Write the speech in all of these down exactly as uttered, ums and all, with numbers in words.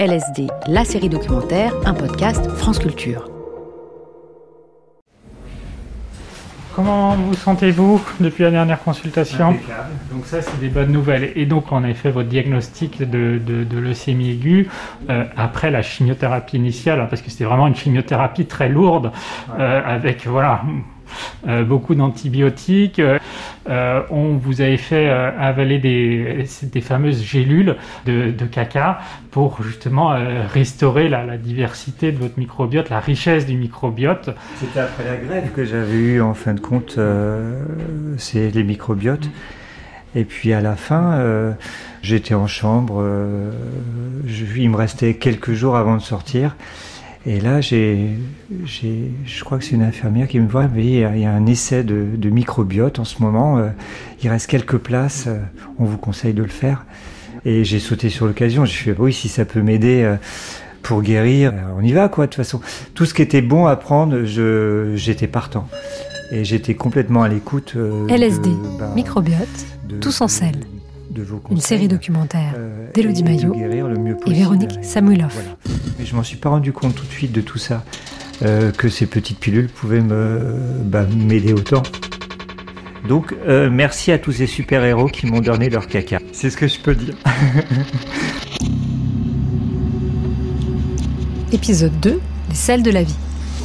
L S D, la série documentaire, un podcast France Culture. Comment vous sentez-vous depuis la dernière consultation ? Impeccable. Donc ça, c'est des bonnes nouvelles. Et donc, on a fait votre diagnostic de, de, de leucémie aiguë euh, après la chimiothérapie initiale, hein, parce que c'était vraiment une chimiothérapie très lourde, euh, avec voilà euh, beaucoup d'antibiotiques. Euh, on vous avait fait euh, avaler des, des fameuses gélules de, de caca pour justement euh, restaurer la, la diversité de votre microbiote, la richesse du microbiote. C'était après la grève que j'avais eu en fin de compte, euh, c'est les microbiotes. Et puis à la fin, euh, j'étais en chambre, euh, je, il me restait quelques jours avant de sortir. Et là, j'ai, j'ai, je crois que c'est une infirmière qui me voit, mais il y a, il y a un essai de, de microbiote en ce moment. Euh, il reste quelques places, euh, on vous conseille de le faire. Et j'ai sauté sur l'occasion, j'ai fait oui, si ça peut m'aider euh, pour guérir, on y va quoi. De toute façon, tout ce qui était bon à prendre, je, j'étais partant. Et j'étais complètement à l'écoute. Euh, L S D, de, bah, microbiote, de, tous en selle. De vos conseils, une série documentaire euh, d'Élodie Maillot et Véronique Samuilov. Voilà. Mais je m'en suis pas rendu compte tout de suite de tout ça, euh, que ces petites pilules pouvaient me, bah, m'aider autant. Donc euh, merci à tous ces super-héros qui m'ont donné leur caca. C'est ce que je peux dire. Épisode deux, les selles de la vie.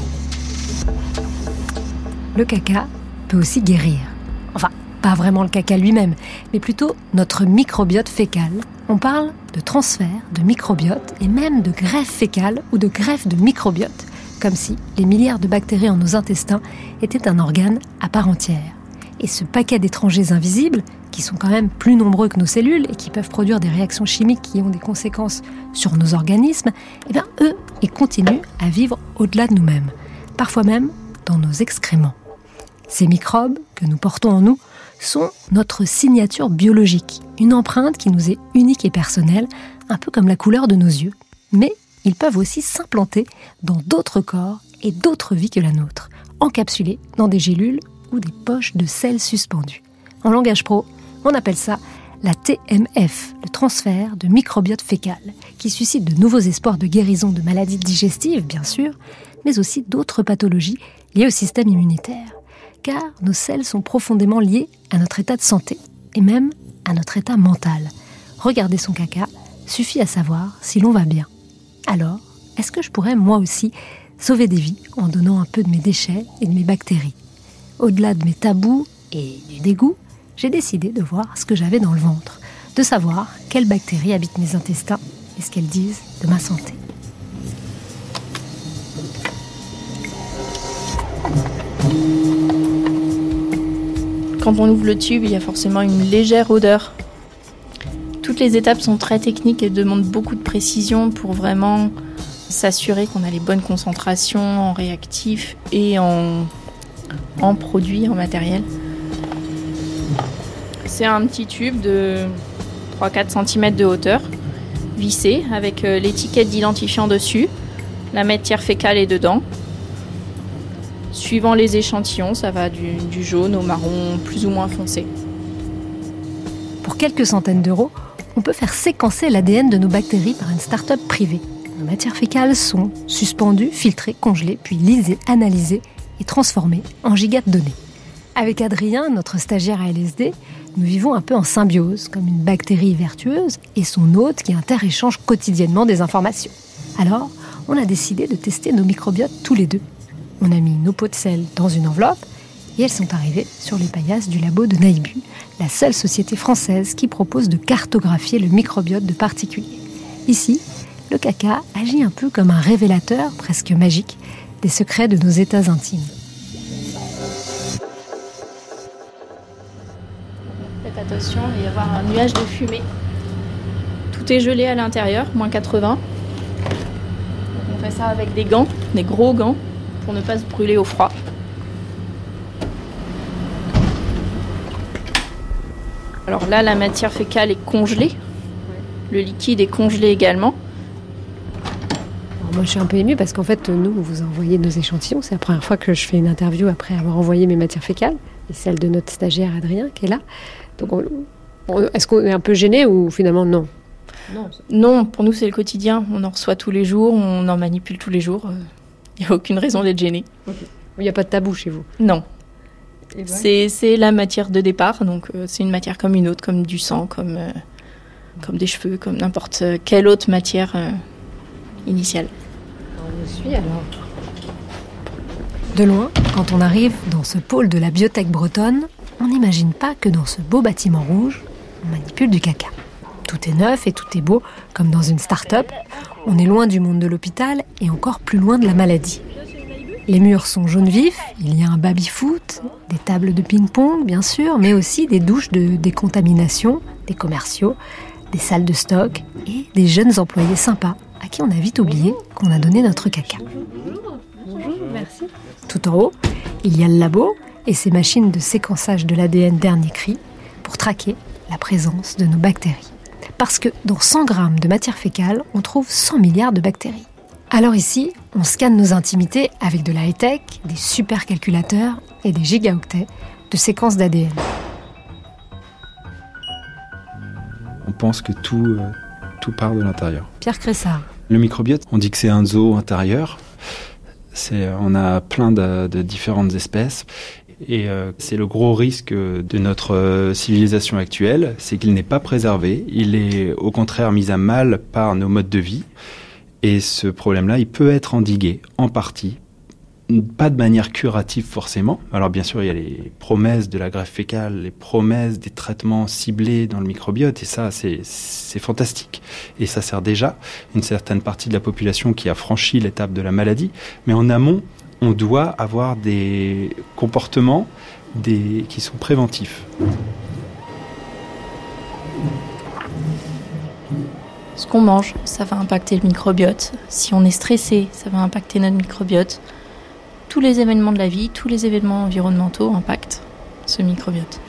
Le caca peut aussi guérir. Enfin, pas vraiment le caca lui-même, mais plutôt notre microbiote fécal. On parle de transfert de microbiote et même de greffe fécale ou de greffe de microbiote, comme si les milliards de bactéries en nos intestins étaient un organe à part entière. Et ce paquet d'étrangers invisibles, qui sont quand même plus nombreux que nos cellules et qui peuvent produire des réactions chimiques qui ont des conséquences sur nos organismes, eh bien eux, ils continuent à vivre au-delà de nous-mêmes, parfois même dans nos excréments. Ces microbes que nous portons en nous sont notre signature biologique, une empreinte qui nous est unique et personnelle, un peu comme la couleur de nos yeux. Mais ils peuvent aussi s'implanter dans d'autres corps et d'autres vies que la nôtre, encapsulés dans des gélules ou des poches de sels suspendus. En langage pro, on appelle ça la T M F, le transfert de microbiote fécal, qui suscite de nouveaux espoirs de guérison de maladies digestives, bien sûr, mais aussi d'autres pathologies liées au système immunitaire. Car nos selles sont profondément liées à notre état de santé et même à notre état mental. Regarder son caca suffit à savoir si l'on va bien. Alors, est-ce que je pourrais moi aussi sauver des vies en donnant un peu de mes déchets et de mes bactéries ? Au-delà de mes tabous et du dégoût, j'ai décidé de voir ce que j'avais dans le ventre, de savoir quelles bactéries habitent mes intestins et ce qu'elles disent de ma santé. Quand on ouvre le tube, il y a forcément une légère odeur. Toutes les étapes sont très techniques et demandent beaucoup de précision pour vraiment s'assurer qu'on a les bonnes concentrations en réactifs et en, en produits, en matériel. C'est un petit tube de trois à quatre centimètres de hauteur, vissé, avec l'étiquette d'identifiant dessus. La matière fécale est dedans. Suivant les échantillons, ça va du, du jaune au marron plus ou moins foncé. Pour quelques centaines d'euros, on peut faire séquencer l'A D N de nos bactéries par une start-up privée. Nos matières fécales sont suspendues, filtrées, congelées, puis lisées, analysées et transformées en gigas de données. Avec Adrien, notre stagiaire à L S D, nous vivons un peu en symbiose, comme une bactérie vertueuse et son hôte qui inter-échangent quotidiennement des informations. Alors, on a décidé de tester nos microbiotes tous les deux. On a mis nos pots de sel dans une enveloppe et elles sont arrivées sur les paillasses du labo de Naïbu, la seule société française qui propose de cartographier le microbiote de particuliers. Ici, le caca agit un peu comme un révélateur presque magique des secrets de nos états intimes. Faites attention, il va y avoir un nuage de fumée. Tout est gelé à l'intérieur, moins quatre-vingts. Donc on fait ça avec des gants, des gros gants, pour ne pas se brûler au froid. Alors là, la matière fécale est congelée. Le liquide est congelé également. Alors moi, je suis un peu émue parce qu'en fait, nous, on vous a envoyé nos échantillons. C'est la première fois que je fais une interview après avoir envoyé mes matières fécales. Et celle de notre stagiaire Adrien, qui est là. Donc, on, on, est-ce qu'on est un peu gêné ou finalement non ? Non, non, pour nous c'est le quotidien. On en reçoit tous les jours, on en manipule tous les jours. Il n'y a aucune raison d'être gêné. Okay. Il n'y a pas de tabou chez vous? Non. Ben... C'est, c'est la matière de départ, donc euh, c'est une matière comme une autre, comme du sang, comme, euh, comme des cheveux, comme n'importe quelle autre matière euh, initiale. On vous suit alors. De loin, quand on arrive dans ce pôle de la biotech bretonne, on n'imagine pas que dans ce beau bâtiment rouge, on manipule du caca. Tout est neuf et tout est beau, comme dans une start-up. On est loin du monde de l'hôpital et encore plus loin de la maladie. Les murs sont jaune vif, il y a un baby-foot, des tables de ping-pong bien sûr, mais aussi des douches de décontamination, des commerciaux, des salles de stock et des jeunes employés sympas à qui on a vite oublié qu'on a donné notre caca. Bonjour, merci. Tout en haut, il y a le labo et ses machines de séquençage de l'A D N dernier cri pour traquer la présence de nos bactéries. Parce que dans cent grammes de matière fécale, on trouve cent milliards de bactéries. Alors ici, on scanne nos intimités avec de la high-tech, des supercalculateurs et des gigaoctets de séquences d'A D N. On pense que tout, euh, tout part de l'intérieur. Pierre Cressard. Le microbiote, on dit que c'est un zoo intérieur. C'est, on a plein de, de différentes espèces. Et euh, c'est le gros risque de notre euh, civilisation actuelle, c'est qu'il n'est pas préservé. Il est au contraire mis à mal par nos modes de vie. Et ce problème-là, il peut être endigué en partie, pas de manière curative forcément. Alors bien sûr, il y a les promesses de la greffe fécale, les promesses des traitements ciblés dans le microbiote, et ça, c'est, c'est fantastique. Et ça sert déjà une certaine partie de la population qui a franchi l'étape de la maladie. Mais en amont, on doit avoir des comportements des, qui sont préventifs. Ce qu'on mange, ça va impacter le microbiote. Si on est stressé, ça va impacter notre microbiote. Tous les événements de la vie, tous les événements environnementaux impactent ce microbiote.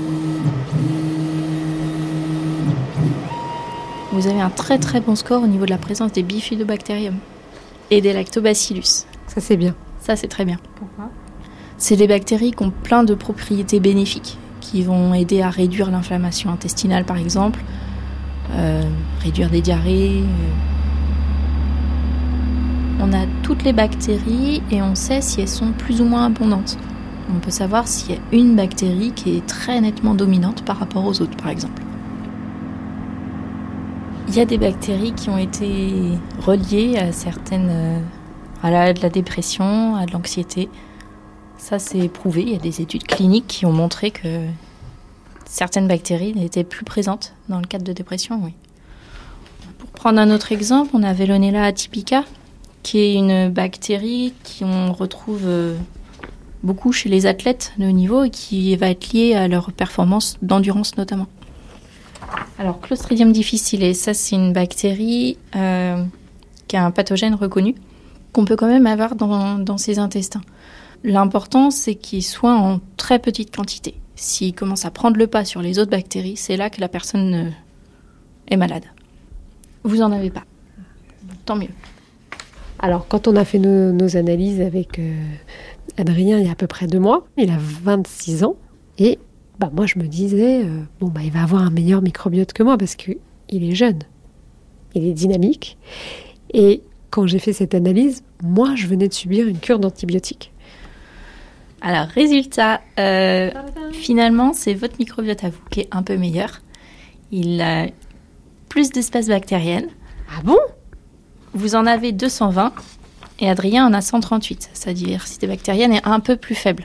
Vous avez un très très bon score au niveau de la présence des bifidobacterium et des lactobacillus. Ça c'est bien. Ça c'est très bien. Pourquoi ? C'est des bactéries qui ont plein de propriétés bénéfiques, qui vont aider à réduire l'inflammation intestinale par exemple, euh, réduire des diarrhées. Euh. On a toutes les bactéries et on sait si elles sont plus ou moins abondantes. On peut savoir s'il y a une bactérie qui est très nettement dominante par rapport aux autres par exemple. Il y a des bactéries qui ont été reliées à certaines, euh, à la, de la dépression, à de l'anxiété. Ça, c'est prouvé. Il y a des études cliniques qui ont montré que certaines bactéries étaient plus présentes dans le cadre de dépression, oui. Pour prendre un autre exemple, on a Veillonella atypica, qui est une bactérie qu'on retrouve euh, beaucoup chez les athlètes de haut niveau et qui va être liée à leur performance d'endurance notamment. Alors, Clostridium difficile, ça c'est une bactérie euh, qui a un pathogène reconnu, qu'on peut quand même avoir dans, dans ses intestins. L'important, c'est qu'il soit en très petite quantité. S'il commence à prendre le pas sur les autres bactéries, c'est là que la personne euh, est malade. Vous n'en avez pas. Tant mieux. Alors, quand on a fait nos, nos analyses avec euh, Adrien il y a à peu près deux mois, il a vingt-six ans, et bah, moi je me disais, euh, bon, bah, il va avoir un meilleur microbiote que moi parce qu'il est jeune, il est dynamique. Et quand j'ai fait cette analyse, moi je venais de subir une cure d'antibiotiques. Alors, résultat, euh, finalement, c'est votre microbiote à vous qui est un peu meilleur. Il a plus d'espèces bactériennes. Ah bon ? Vous en avez deux cent vingt et Adrien en a cent trente-huit. Sa diversité bactérienne est un peu plus faible.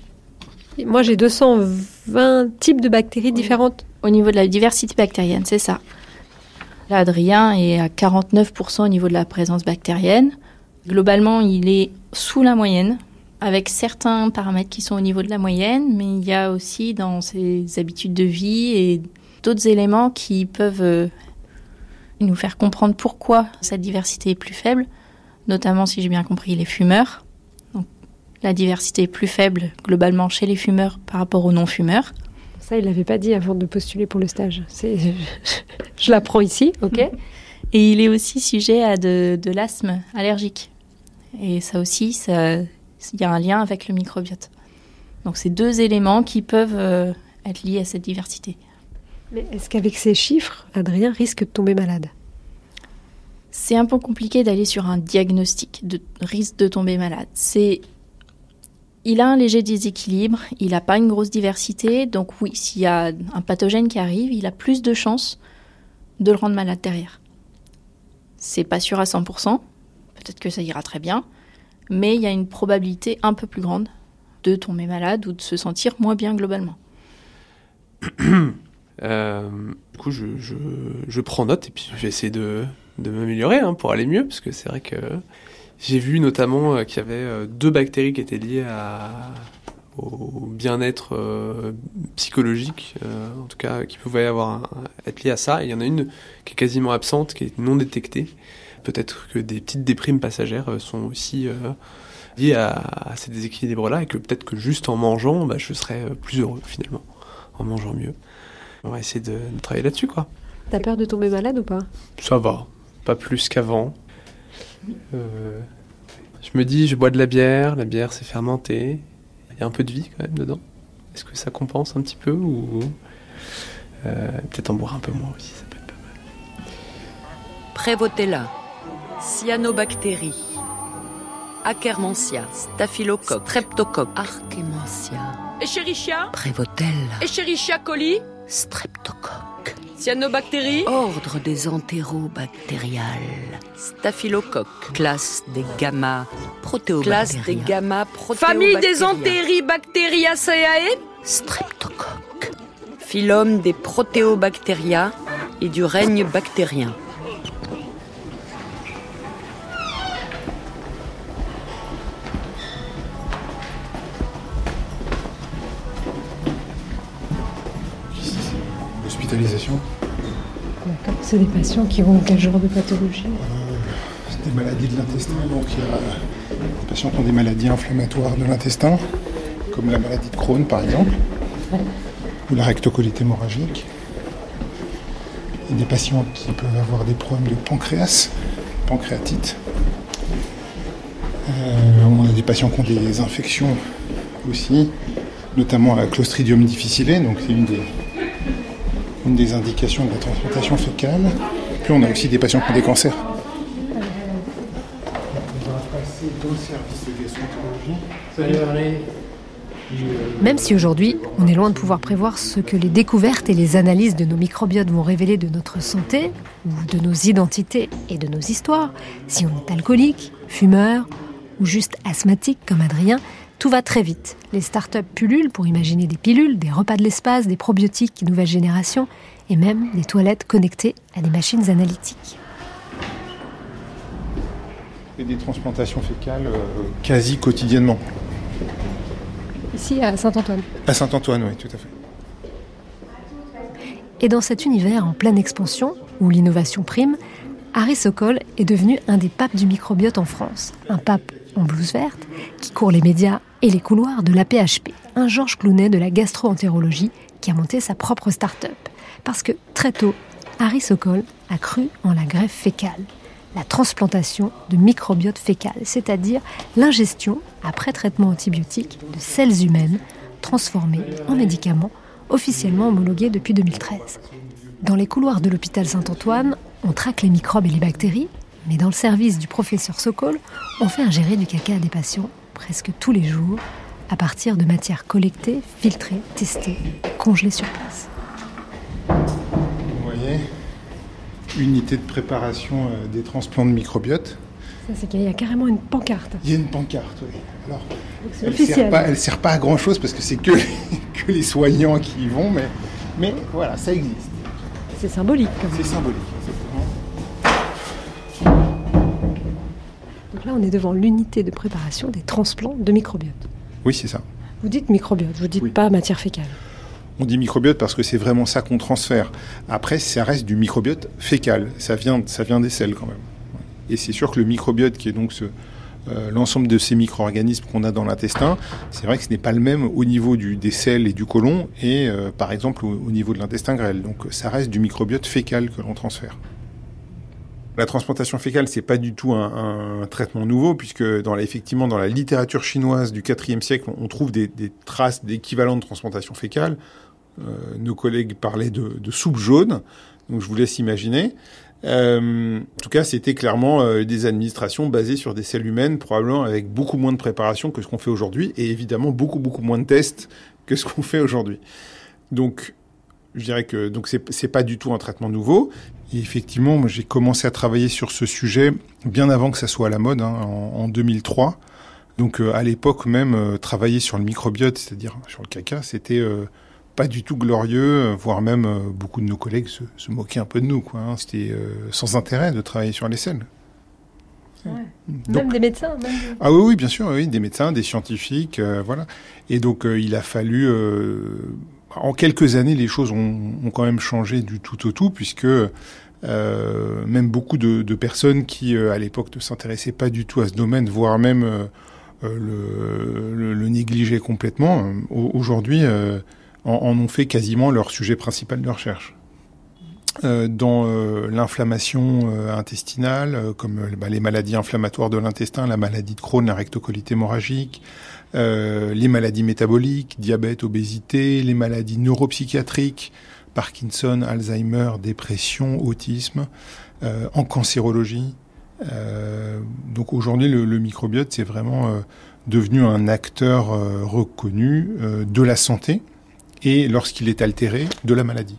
Et moi, j'ai deux cent vingt types de bactéries différentes. Au niveau de la diversité bactérienne, c'est ça. Là, Adrien est à quarante-neuf pour cent au niveau de la présence bactérienne. Globalement, il est sous la moyenne, avec certains paramètres qui sont au niveau de la moyenne, mais il y a aussi dans ses habitudes de vie et d'autres éléments qui peuvent euh, nous faire comprendre pourquoi cette diversité est plus faible, notamment, si j'ai bien compris, les fumeurs. Donc, la diversité est plus faible globalement chez les fumeurs par rapport aux non-fumeurs. Ça, il ne l'avait pas dit avant de postuler pour le stage. C'est... Je l'apprends ici, ok. Et il est aussi sujet à de, de l'asthme allergique. Et ça aussi, ça... il y a un lien avec le microbiote. Donc, c'est deux éléments qui peuvent euh, être liés à cette diversité. Mais est-ce qu'avec ces chiffres, Adrien risque de tomber malade ? C'est un peu compliqué d'aller sur un diagnostic de risque de tomber malade. C'est... Il a un léger déséquilibre, il n'a pas une grosse diversité, donc oui, s'il y a un pathogène qui arrive, il a plus de chances de le rendre malade derrière. C'est pas sûr à cent pour cent, peut-être que ça ira très bien, mais il y a une probabilité un peu plus grande de tomber malade ou de se sentir moins bien globalement. euh, du coup, je, je, je prends note et puis je vais essayer de, de m'améliorer hein, pour aller mieux, parce que c'est vrai que j'ai vu notamment euh, qu'il y avait euh, deux bactéries qui étaient liées à, au bien-être euh, psychologique, euh, en tout cas qui pouvaient avoir un, être liées à ça. Et il y en a une qui est quasiment absente, qui est non détectée. Peut-être que des petites déprimes passagères euh, sont aussi euh, liées à, à ces déséquilibres-là, et que peut-être que juste en mangeant, bah, je serais plus heureux finalement, en mangeant mieux. On va essayer de, de travailler là-dessus, quoi. T'as peur de tomber malade ou pas ? Ça va, pas plus qu'avant. Euh, je me dis, je bois de la bière, la bière c'est fermenté, il y a un peu de vie quand même dedans. Est-ce que ça compense un petit peu ou euh, peut-être en boire un peu moins aussi, ça peut être pas mal. Prevotella, cyanobactéries, Akkermansia, Staphylocoque, Streptocoque, Archemansia, Escherichia, Prevotella, Escherichia coli, Streptocoque, cyanobactéries, ordre des entérobactériales, Staphylocoque, classe des gamma protéobactéria, classe des gamma famille des Enteribacteriaceae, Streptocoque, phylum des protéobactéria et du règne bactérien. Hospitalisation. D'accord. C'est des patients qui ont quel genre de pathologie ? euh, C'est des maladies de l'intestin. Donc il y a des patients qui ont des maladies inflammatoires de l'intestin, comme la maladie de Crohn par exemple, ouais. Ou la rectocolite hémorragique. Il y a des patients qui peuvent avoir des problèmes de pancréas, pancréatite. Euh, on a des patients qui ont des infections aussi, notamment la Clostridium difficile, donc c'est une des une des indications de la transplantation fécale. Puis on a aussi des patients qui ont des cancers. On va passer dans le service de gastroentérologie. Même si aujourd'hui, on est loin de pouvoir prévoir ce que les découvertes et les analyses de nos microbiotes vont révéler de notre santé, ou de nos identités et de nos histoires, si on est alcoolique, fumeur, ou juste asthmatique comme Adrien, tout va très vite. Les startups pullulent pour imaginer des pilules, des repas de l'espace, des probiotiques nouvelle génération et même des toilettes connectées à des machines analytiques. Et des transplantations fécales euh, quasi quotidiennement. Ici à Saint-Antoine. À Saint-Antoine, oui, tout à fait. Et dans cet univers en pleine expansion, où l'innovation prime, Harry Sokol est devenu un des papes du microbiote en France. Un pape en blouse verte, qui court les médias et les couloirs de l'A P H P, un Georges Clooney de la gastro-entérologie qui a monté sa propre start-up. Parce que très tôt, Harry Sokol a cru en la greffe fécale, la transplantation de microbiote fécal, c'est-à-dire l'ingestion, après traitement antibiotique, de selles humaines transformées en médicaments, officiellement homologués depuis deux mille treize. Dans les couloirs de l'hôpital Saint-Antoine, on traque les microbes et les bactéries, mais dans le service du professeur Sokol, on fait ingérer du caca à des patients presque tous les jours, à partir de matières collectées, filtrées, testées, congelées sur place. Vous voyez, unité de préparation euh, des transplants de microbiote. Ça, c'est qu'il y a carrément une pancarte. Il y a une pancarte, oui. Alors, c'est elle officiel. ne sert pas à grand-chose parce que c'est que les, que les soignants qui y vont, mais, mais voilà, ça existe. C'est symbolique. Quand même. C'est symbolique. Donc là, on est devant l'unité de préparation des transplants de microbiote. Oui, c'est ça. Vous dites microbiote, vous dites oui. Pas matière fécale. On dit microbiote parce que c'est vraiment ça qu'on transfère. Après, ça reste du microbiote fécal. Ça vient, ça vient des selles quand même. Et c'est sûr que le microbiote, qui est donc ce, euh, l'ensemble de ces micro-organismes qu'on a dans l'intestin, c'est vrai que ce n'est pas le même au niveau du, des selles et du côlon et euh, par exemple au, au niveau de l'intestin grêle. Donc ça reste du microbiote fécal que l'on transfère. La transplantation fécale, c'est pas du tout un, un traitement nouveau, puisque dans la, effectivement dans la littérature chinoise du quatrième siècle, on trouve des, des traces d'équivalents de transplantation fécale. euh, nos collègues parlaient de, de soupe jaune, donc je vous laisse imaginer. Euh, en tout cas, c'était clairement euh, des administrations basées sur des selles humaines, probablement avec beaucoup moins de préparation que ce qu'on fait aujourd'hui, et évidemment beaucoup beaucoup moins de tests que ce qu'on fait aujourd'hui. Donc, je dirais que donc c'est c'est pas du tout un traitement nouveau. Et effectivement, moi, j'ai commencé à travailler sur ce sujet bien avant que ça soit à la mode, hein, en, en deux mille trois. Donc, euh, à l'époque même, euh, travailler sur le microbiote, c'est-à-dire sur le caca, c'était euh, pas du tout glorieux, voire même euh, beaucoup de nos collègues se, se moquaient un peu de nous, quoi. Hein. C'était euh, sans intérêt de travailler sur les selles. Ouais. Donc, même des médecins. Même... Ah oui, oui, bien sûr, oui, des médecins, des scientifiques, euh, voilà. Et donc, euh, il a fallu, euh, en quelques années, les choses ont, ont quand même changé du tout au tout, puisque euh, même beaucoup de, de personnes qui, euh, à l'époque, ne s'intéressaient pas du tout à ce domaine, voire même euh, le, le, le négligeaient complètement, euh, aujourd'hui, euh, en, en ont fait quasiment leur sujet principal de recherche. Euh, dans euh, l'inflammation euh, intestinale, euh, comme euh, bah, les maladies inflammatoires de l'intestin, la maladie de Crohn, la rectocolite hémorragique, euh, les maladies métaboliques, diabète, obésité, les maladies neuropsychiatriques, Parkinson, Alzheimer, dépression, autisme, euh, en cancérologie. Euh, donc aujourd'hui, le, le microbiote, c'est vraiment euh, devenu un acteur euh, reconnu euh, de la santé et, lorsqu'il est altéré, de la maladie.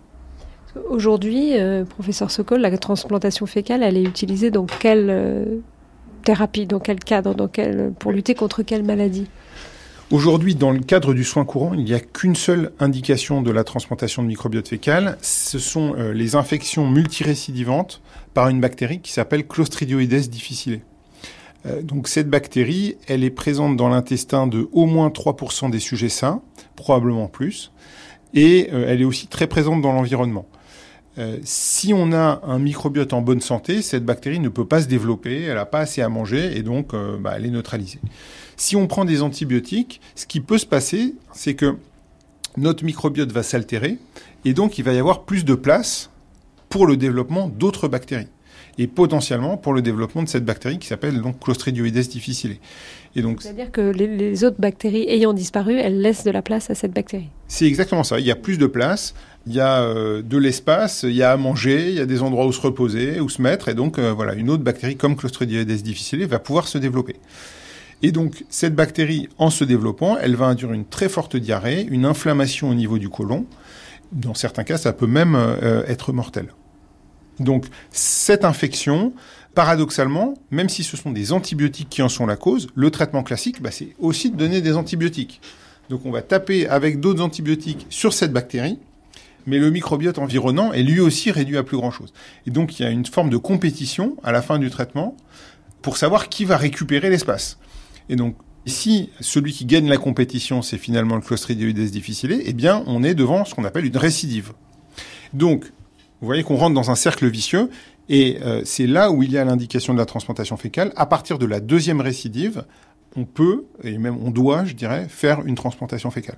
Aujourd'hui, euh, professeur Sokol, la transplantation fécale, elle est utilisée dans quelle euh, thérapie, dans quel cadre, dans quel, pour lutter contre quelle maladie ? Aujourd'hui, dans le cadre du soin courant, il n'y a qu'une seule indication de la transplantation de microbiote fécal. Ce sont euh, les infections multirécidivantes par une bactérie qui s'appelle Clostridioides difficile. Euh, donc cette bactérie, elle est présente dans l'intestin de au moins trois pour cent des sujets sains, probablement plus, et euh, elle est aussi très présente dans l'environnement. Euh, si on a un microbiote en bonne santé, cette bactérie ne peut pas se développer, elle n'a pas assez à manger et donc euh, bah, elle est neutralisée. Si on prend des antibiotiques, ce qui peut se passer, c'est que notre microbiote va s'altérer et donc il va y avoir plus de place pour le développement d'autres bactéries et potentiellement pour le développement de cette bactérie qui s'appelle donc Clostridioides difficile. Et donc, c'est-à-dire que les, les autres bactéries ayant disparu, elles laissent de la place à cette bactérie. C'est exactement ça. Il y a plus de place, il y a euh, de l'espace, il y a à manger, il y a des endroits où se reposer, où se mettre, et donc euh, voilà, une autre bactérie comme Clostridioides difficile va pouvoir se développer. Et donc cette bactérie, en se développant, elle va induire une très forte diarrhée, une inflammation au niveau du côlon. Dans certains cas, ça peut même euh, être mortel. Donc cette infection, paradoxalement, même si ce sont des antibiotiques qui en sont la cause, le traitement classique, bah, c'est aussi de donner des antibiotiques. Donc on va taper avec d'autres antibiotiques sur cette bactérie, mais le microbiote environnant est lui aussi réduit à plus grand-chose. Et donc il y a une forme de compétition à la fin du traitement pour savoir qui va récupérer l'espace. Et donc si celui qui gagne la compétition, c'est finalement le Clostridioides difficile, eh bien on est devant ce qu'on appelle une récidive. Donc vous voyez qu'on rentre dans un cercle vicieux, et euh, c'est là où il y a l'indication de la transplantation fécale. À partir de la deuxième récidive, on peut, et même on doit, je dirais, faire une transplantation fécale.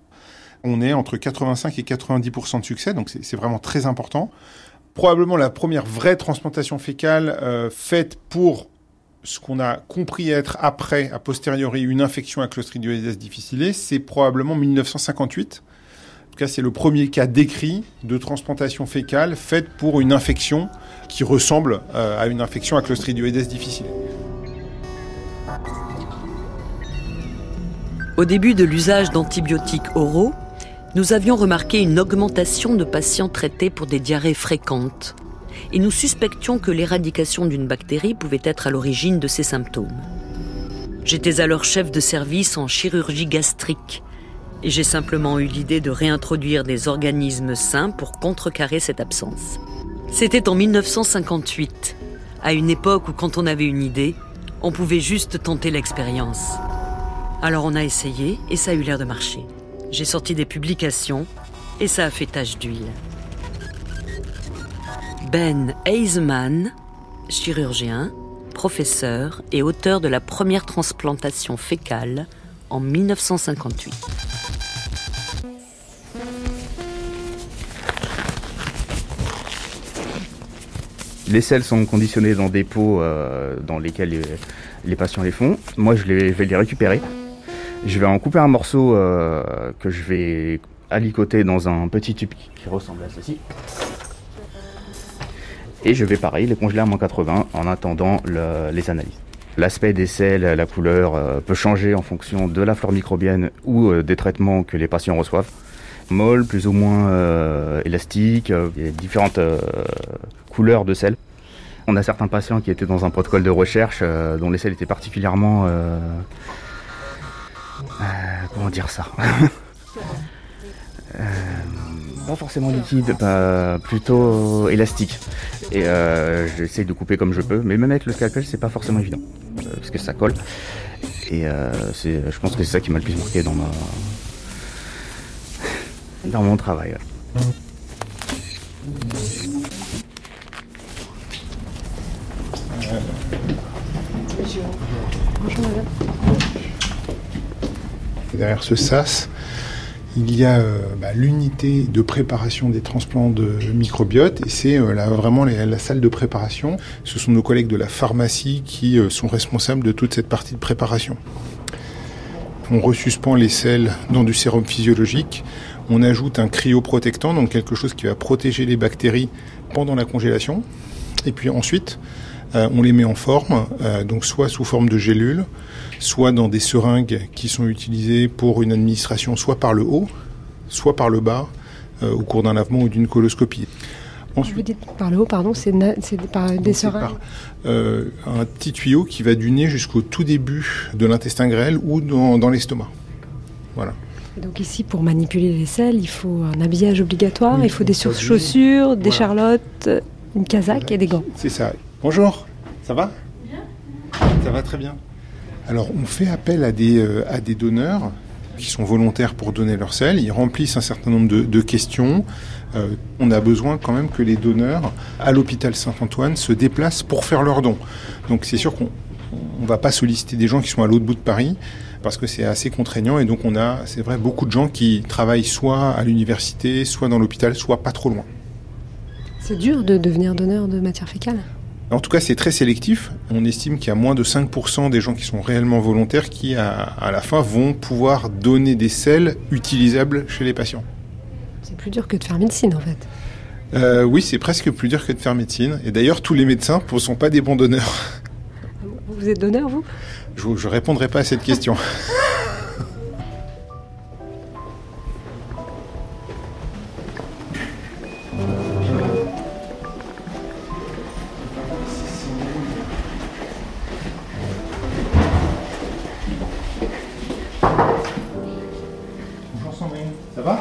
On est entre quatre-vingt-cinq et quatre-vingt-dix pour cent de succès, donc c'est, c'est vraiment très important. Probablement la première vraie transplantation fécale euh, faite pour ce qu'on a compris être après, a posteriori, une infection à Clostridioides difficile, c'est probablement mille neuf cent cinquante-huit. En tout cas, c'est le premier cas décrit de transplantation fécale faite pour une infection qui ressemble euh, à une infection à Clostridioides difficile. Au début de l'usage d'antibiotiques oraux, nous avions remarqué une augmentation de patients traités pour des diarrhées fréquentes et nous suspections que l'éradication d'une bactérie pouvait être à l'origine de ces symptômes. J'étais alors chef de service en chirurgie gastrique et j'ai simplement eu l'idée de réintroduire des organismes sains pour contrecarrer cette absence. C'était en mille neuf cent cinquante-huit, à une époque où quand on avait une idée, on pouvait juste tenter l'expérience. Alors on a essayé et ça a eu l'air de marcher. J'ai sorti des publications et ça a fait tache d'huile. Ben Eisemann, chirurgien, professeur et auteur de la première transplantation fécale en mille neuf cent cinquante-huit. Les selles sont conditionnées dans des pots euh, dans lesquels les, les patients les font. Moi, je, les, je vais les récupérer. Je vais en couper un morceau euh, que je vais aligoté dans un petit tube qui, qui ressemble à ceci. Et je vais pareil les congeler à moins quatre-vingts en attendant le, les analyses. L'aspect des sels, la couleur euh, peut changer en fonction de la flore microbienne ou euh, des traitements que les patients reçoivent. Molle, plus ou moins euh, élastique, euh, il y a différentes euh, couleurs de sel. On a certains patients qui étaient dans un protocole de recherche euh, dont les sels étaient particulièrement... Euh, euh, comment dire ça euh, Pas forcément liquide, bah, plutôt élastique. Et euh, j'essaye de couper comme je peux, mais même avec le scalpel, c'est pas forcément évident, euh, parce que ça colle. Et euh, c'est, je pense que c'est ça qui m'a le plus marqué dans, ma... dans mon travail. Ouais. Bonjour madame. Derrière ce sas, il y a euh, bah, l'unité de préparation des transplants de microbiote et c'est euh, là, vraiment les, la salle de préparation. Ce sont nos collègues de la pharmacie qui euh, sont responsables de toute cette partie de préparation. On resuspend les sels dans du sérum physiologique. On ajoute un cryoprotectant, donc quelque chose qui va protéger les bactéries pendant la congélation. Et puis ensuite, euh, on les met en forme, euh, donc soit sous forme de gélules, soit dans des seringues qui sont utilisées pour une administration soit par le haut, soit par le bas, euh, au cours d'un lavement ou d'une coloscopie. Ensuite, vous dites par le haut, pardon, c'est, na- c'est par des seringues par, euh, un petit tuyau qui va du nez jusqu'au tout début de l'intestin grêle ou dans, dans l'estomac. Voilà. Et donc ici, pour manipuler les sels, il faut un habillage obligatoire, oui, il faut des chaussures, des voilà. charlottes, une casaque voilà. et des gants. C'est ça. Bonjour, ça va ? Bien. Ça va très bien. Alors, on fait appel à des, euh, à des donneurs qui sont volontaires pour donner leur sel. Ils remplissent un certain nombre de, de questions. Euh, on a besoin quand même que les donneurs à l'hôpital Saint-Antoine se déplacent pour faire leurs dons. Donc, c'est sûr qu'on ne va pas solliciter des gens qui sont à l'autre bout de Paris parce que c'est assez contraignant. Et donc, on a, c'est vrai, beaucoup de gens qui travaillent soit à l'université, soit dans l'hôpital, soit pas trop loin. C'est dur de devenir donneur de matière fécale ? En tout cas, c'est très sélectif. On estime qu'il y a moins de cinq pour cent des gens qui sont réellement volontaires qui, à, à la fin, vont pouvoir donner des sels utilisables chez les patients. C'est plus dur que de faire médecine, en fait. Euh, oui, c'est presque plus dur que de faire médecine. Et d'ailleurs, tous les médecins ne sont pas des bons donneurs. Vous êtes donneur, vous ? Je ne répondrai pas à cette question. Ça va ?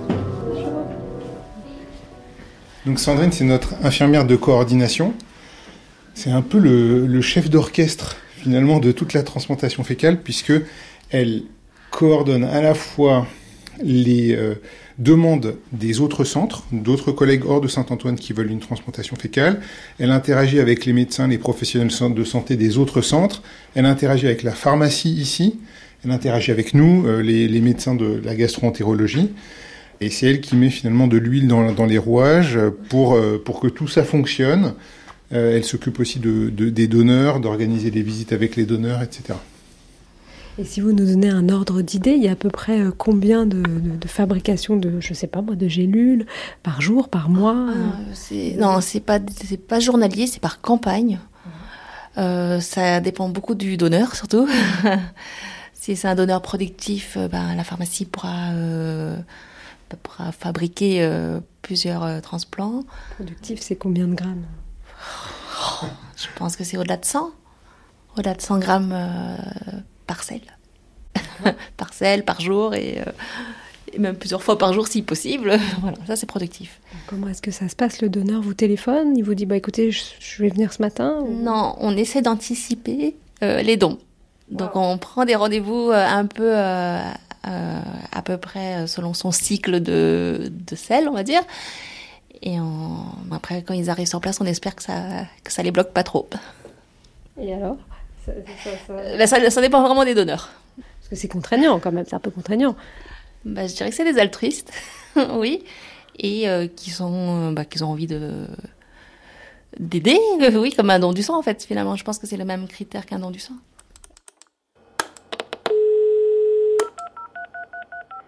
Donc Sandrine, c'est notre infirmière de coordination. C'est un peu le, le chef d'orchestre, finalement, de toute la transplantation fécale, puisque elle coordonne à la fois les euh, demandes des autres centres, d'autres collègues hors de Saint-Antoine qui veulent une transplantation fécale. Elle interagit avec les médecins, les professionnels de santé des autres centres. Elle interagit avec la pharmacie ici. Elle interagit avec nous, euh, les, les médecins de la gastro-entérologie. Et c'est elle qui met finalement de l'huile dans, dans les rouages pour, euh, pour que tout ça fonctionne. Euh, elle s'occupe aussi de, de, des donneurs, d'organiser les visites avec les donneurs, et cetera. Et si vous nous donnez un ordre d'idée, il y a à peu près combien de, de, de fabrication de, je sais pas moi, de gélules par jour, par mois euh, c'est, Non, c'est pas, c'est pas journalier, c'est par campagne. Euh, ça dépend beaucoup du donneur, surtout. Si c'est un donneur productif, ben, la pharmacie pourra, euh, pourra fabriquer euh, plusieurs euh, transplants. Productif, c'est combien de grammes ? Oh, je pense que c'est au-delà de cent. Au-delà de cent grammes euh, par sel. par sel, par jour, et, euh, et même plusieurs fois par jour si possible. Voilà, ça c'est productif. Comment est-ce que ça se passe ? Le donneur vous téléphone ? Il vous dit, bah écoutez, je, je vais venir ce matin ou... Non, on essaie d'anticiper euh, les dons. Donc on prend des rendez-vous un peu euh, euh, à peu près selon son cycle de, de sel, on va dire. Et on, après, quand ils arrivent sur place, on espère que ça que ça les bloque pas trop. Et alors ça, ça, ça... Ben, ça, ça dépend vraiment des donneurs. Parce que c'est contraignant quand même, c'est un peu contraignant. Ben, je dirais que c'est des altruistes, oui, et euh, qui sont, bah, qui ont envie de d'aider, euh, oui, comme un don du sang en fait. Finalement, je pense que c'est le même critère qu'un don du sang.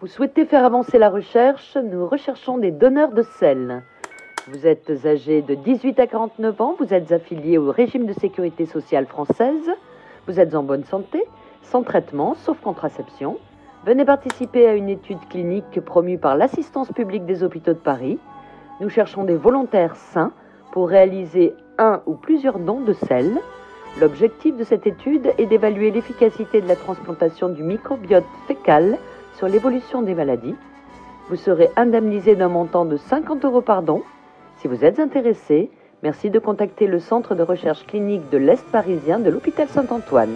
Vous souhaitez faire avancer la recherche? Nous recherchons des donneurs de sel. Vous êtes âgé de dix-huit à quarante-neuf ans, vous êtes affilié au régime de sécurité sociale française, vous êtes en bonne santé, sans traitement, sauf contraception. Venez participer à une étude clinique promue par l'Assistance publique des hôpitaux de Paris. Nous cherchons des volontaires sains pour réaliser un ou plusieurs dons de sel. L'objectif de cette étude est d'évaluer l'efficacité de la transplantation du microbiote fécal sur l'évolution des maladies. Vous serez indemnisé d'un montant de cinquante euros par don. Si vous êtes intéressé, merci de contacter le Centre de recherche clinique de l'Est parisien de l'hôpital Saint-Antoine.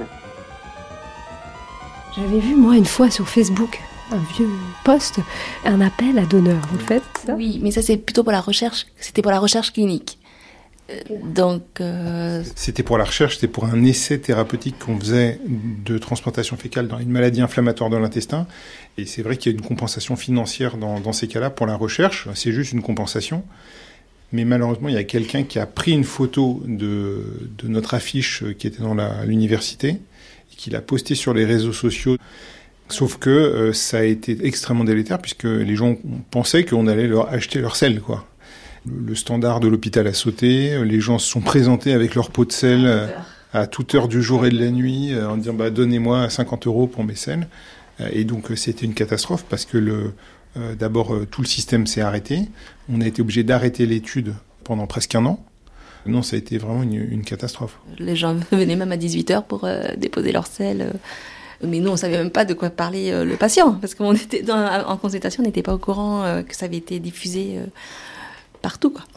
J'avais vu, moi, une fois sur Facebook, un vieux post, un appel à donneurs. Vous le faites, ça? Oui, mais ça, c'est plutôt pour la recherche. C'était pour la recherche clinique. Donc... Euh... C'était pour la recherche, c'était pour un essai thérapeutique qu'on faisait de transplantation fécale dans une maladie inflammatoire de l'intestin. Et c'est vrai qu'il y a une compensation financière dans, dans ces cas-là pour la recherche. C'est juste une compensation. Mais malheureusement, il y a quelqu'un qui a pris une photo de, de notre affiche qui était dans la, l'université et qui l'a postée sur les réseaux sociaux. Sauf que euh, ça a été extrêmement délétère puisque les gens pensaient qu'on allait leur acheter leur sel, quoi. Le, le standard de l'hôpital a sauté, les gens se sont présentés avec leur pot de sel euh, à toute heure du jour et de la nuit euh, en disant bah, « donnez-moi cinquante euros pour mes sels euh, ». Et donc euh, c'était une catastrophe parce que le... Euh, d'abord, euh, tout le système s'est arrêté. On a été obligé d'arrêter l'étude pendant presque un an. Non, ça a été vraiment une, une catastrophe. Les gens venaient même à dix-huit heures pour euh, déposer leur sel. Euh, mais nous, on ne savait même pas de quoi parlait euh, le patient. Parce qu'on était dans, en consultation, on n'était pas au courant euh, que ça avait été diffusé euh, partout, quoi.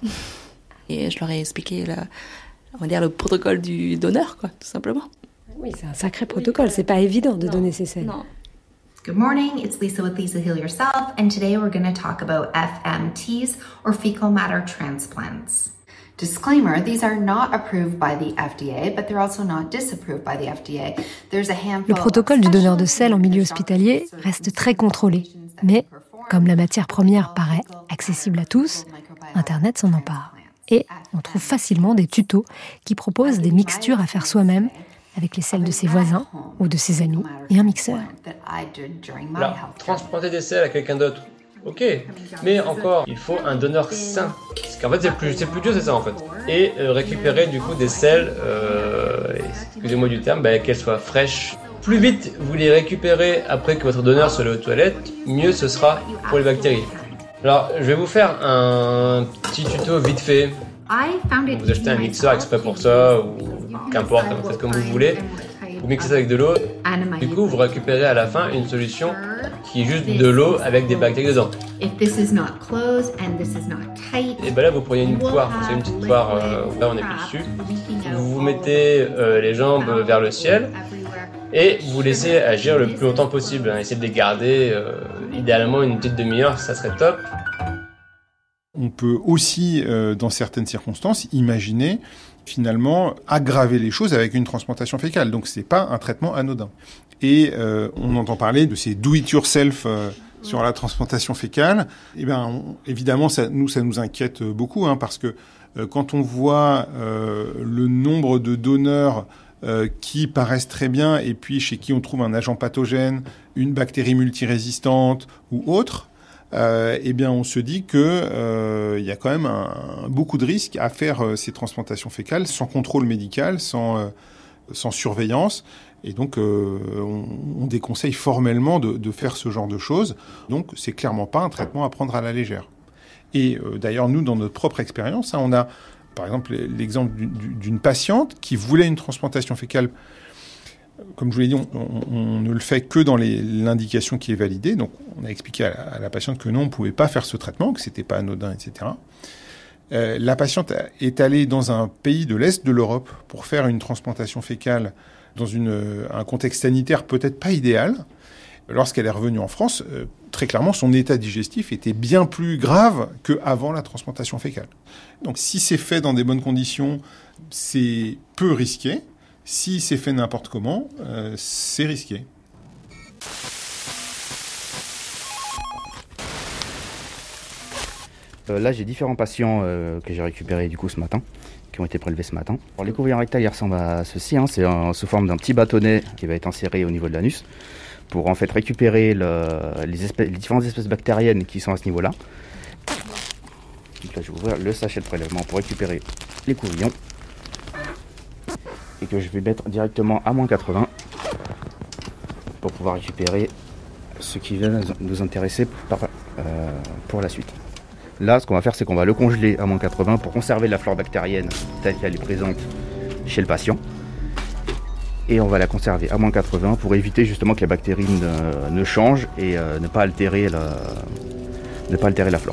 Et je leur ai expliqué la, on va dire, le protocole du donneur, quoi, tout simplement. Oui, c'est un sacré protocole. C'est pas évident de non, donner ses selles. Non. Good morning, it's Lisa with Lisa Heal Yourself, and today we're going to talk about F M Ts, or fecal matter transplants. Disclaimer, these are not approved by the F D A, but they're also not disapproved by the F D A. There's a handful. Le protocole du donneur de sel en milieu hospitalier reste très contrôlé, mais comme la matière première paraît accessible à tous, Internet s'en empare. Et on trouve facilement des tutos qui proposent des mixtures à faire soi-même avec les selles de ses voisins ou de ses amis et un mixeur. Là, transplanter des selles à quelqu'un d'autre, ok, mais encore, il faut un donneur sain. Parce qu'en fait, c'est plus, c'est plus dur, c'est ça en fait. Et euh, récupérer du coup des selles, euh, excusez-moi du terme, bah, qu'elles soient fraîches. Plus vite vous les récupérez après que votre donneur soit allé aux toilettes, mieux ce sera pour les bactéries. Alors, je vais vous faire un petit tuto vite fait. Vous achetez un mixeur exprès pour ça, ou qu'importe, faites comme vous voulez. Vous mixez ça avec de l'eau. Du coup, vous récupérez à la fin une solution qui est juste de l'eau avec des bactéries dedans. Et ben là, vous prenez une poire, c'est une petite poire, euh, là on est plus dessus. Vous vous mettez euh, les jambes vers le ciel et vous laissez agir le plus longtemps possible. Hein. Essayez de les garder, euh, idéalement une petite demi-heure, ça serait top. On peut aussi, euh, dans certaines circonstances, imaginer finalement aggraver les choses avec une transplantation fécale. Donc c'est pas un traitement anodin. Et euh, on entend parler de ces do-it-yourself euh, sur la transplantation fécale. Et ben on, évidemment, ça nous ça nous inquiète beaucoup, hein, parce que euh, quand on voit euh, le nombre de donneurs euh, qui paraissent très bien et puis chez qui on trouve un agent pathogène, une bactérie multirésistante ou autre. Euh, eh bien, on se dit que euh, il y a quand même un, un, beaucoup de risques à faire euh, ces transplantations fécales sans contrôle médical, sans, euh, sans surveillance. Et donc, euh, on, on déconseille formellement de, de faire ce genre de choses. Donc, c'est clairement pas un traitement à prendre à la légère. Et euh, d'ailleurs, nous, dans notre propre expérience, hein, on a, par exemple, l'exemple d'une, d'une patiente qui voulait une transplantation fécale. Comme je vous l'ai dit, on, on, on ne le fait que dans les, l'indication qui est validée. Donc, on a expliqué à la, à la patiente que non, on ne pouvait pas faire ce traitement, que ce n'était pas anodin, et cetera. Euh, la patiente est allée dans un pays de l'Est de l'Europe pour faire une transplantation fécale dans une, un contexte sanitaire peut-être pas idéal. Lorsqu'elle est revenue en France, euh, très clairement, son état digestif était bien plus grave qu'avant la transplantation fécale. Donc, si c'est fait dans des bonnes conditions, c'est peu risqué. Si c'est fait n'importe comment, euh, c'est risqué. Euh, là, j'ai différents patients euh, que j'ai récupérés du coup ce matin, qui ont été prélevés ce matin. Alors, les couverts rectales, ils ressemblent à ceci. Hein, c'est en, sous forme d'un petit bâtonnet qui va être inséré au niveau de l'anus pour en fait récupérer le, les, espèces, les différentes espèces bactériennes qui sont à ce niveau-là. Donc là, je vais ouvrir le sachet de prélèvement pour récupérer les courillons et que je vais mettre directement à moins quatre-vingts pour pouvoir récupérer ce qui va nous intéresser pour, euh, pour la suite. Là, ce qu'on va faire, c'est qu'on va le congeler à moins quatre-vingts pour conserver la flore bactérienne telle qu'elle est présente chez le patient. Et on va la conserver à moins quatre-vingts pour éviter justement que les bactéries ne, ne changent et euh, ne pas altérer la, ne pas altérer la flore.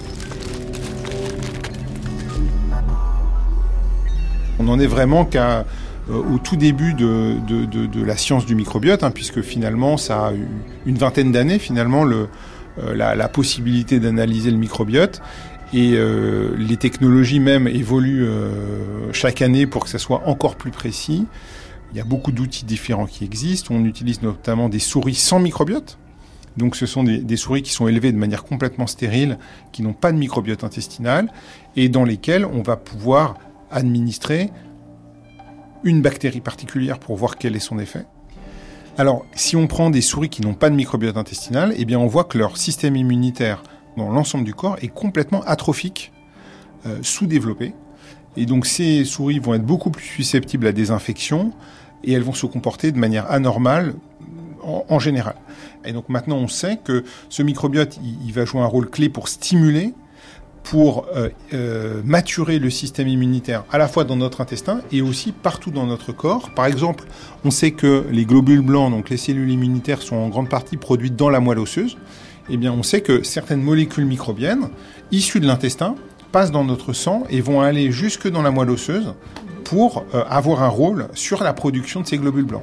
On en est vraiment qu'à, euh, au tout début de, de, de, de la science du microbiote, hein, puisque finalement ça a eu une vingtaine d'années, finalement, le, euh, la, la possibilité d'analyser le microbiote. Et euh, les technologies même évoluent euh, chaque année pour que ça soit encore plus précis. Il y a beaucoup d'outils différents qui existent. On utilise notamment des souris sans microbiote. Donc ce sont des, des souris qui sont élevées de manière complètement stérile, qui n'ont pas de microbiote intestinal, et dans lesquelles on va pouvoir administrer une bactérie particulière pour voir quel est son effet. Alors, si on prend des souris qui n'ont pas de microbiote intestinal, eh bien on voit que leur système immunitaire dans l'ensemble du corps est complètement atrophique, euh, sous-développé. Et donc ces souris vont être beaucoup plus susceptibles à des infections et elles vont se comporter de manière anormale en, en général. Et donc maintenant on sait que ce microbiote, il, il va jouer un rôle clé pour stimuler, pour euh, euh, maturer le système immunitaire à la fois dans notre intestin et aussi partout dans notre corps. Par exemple, on sait que les globules blancs, donc les cellules immunitaires, sont en grande partie produites dans la moelle osseuse. Eh bien, on sait que certaines molécules microbiennes issues de l'intestin passent dans notre sang et vont aller jusque dans la moelle osseuse pour euh, avoir un rôle sur la production de ces globules blancs.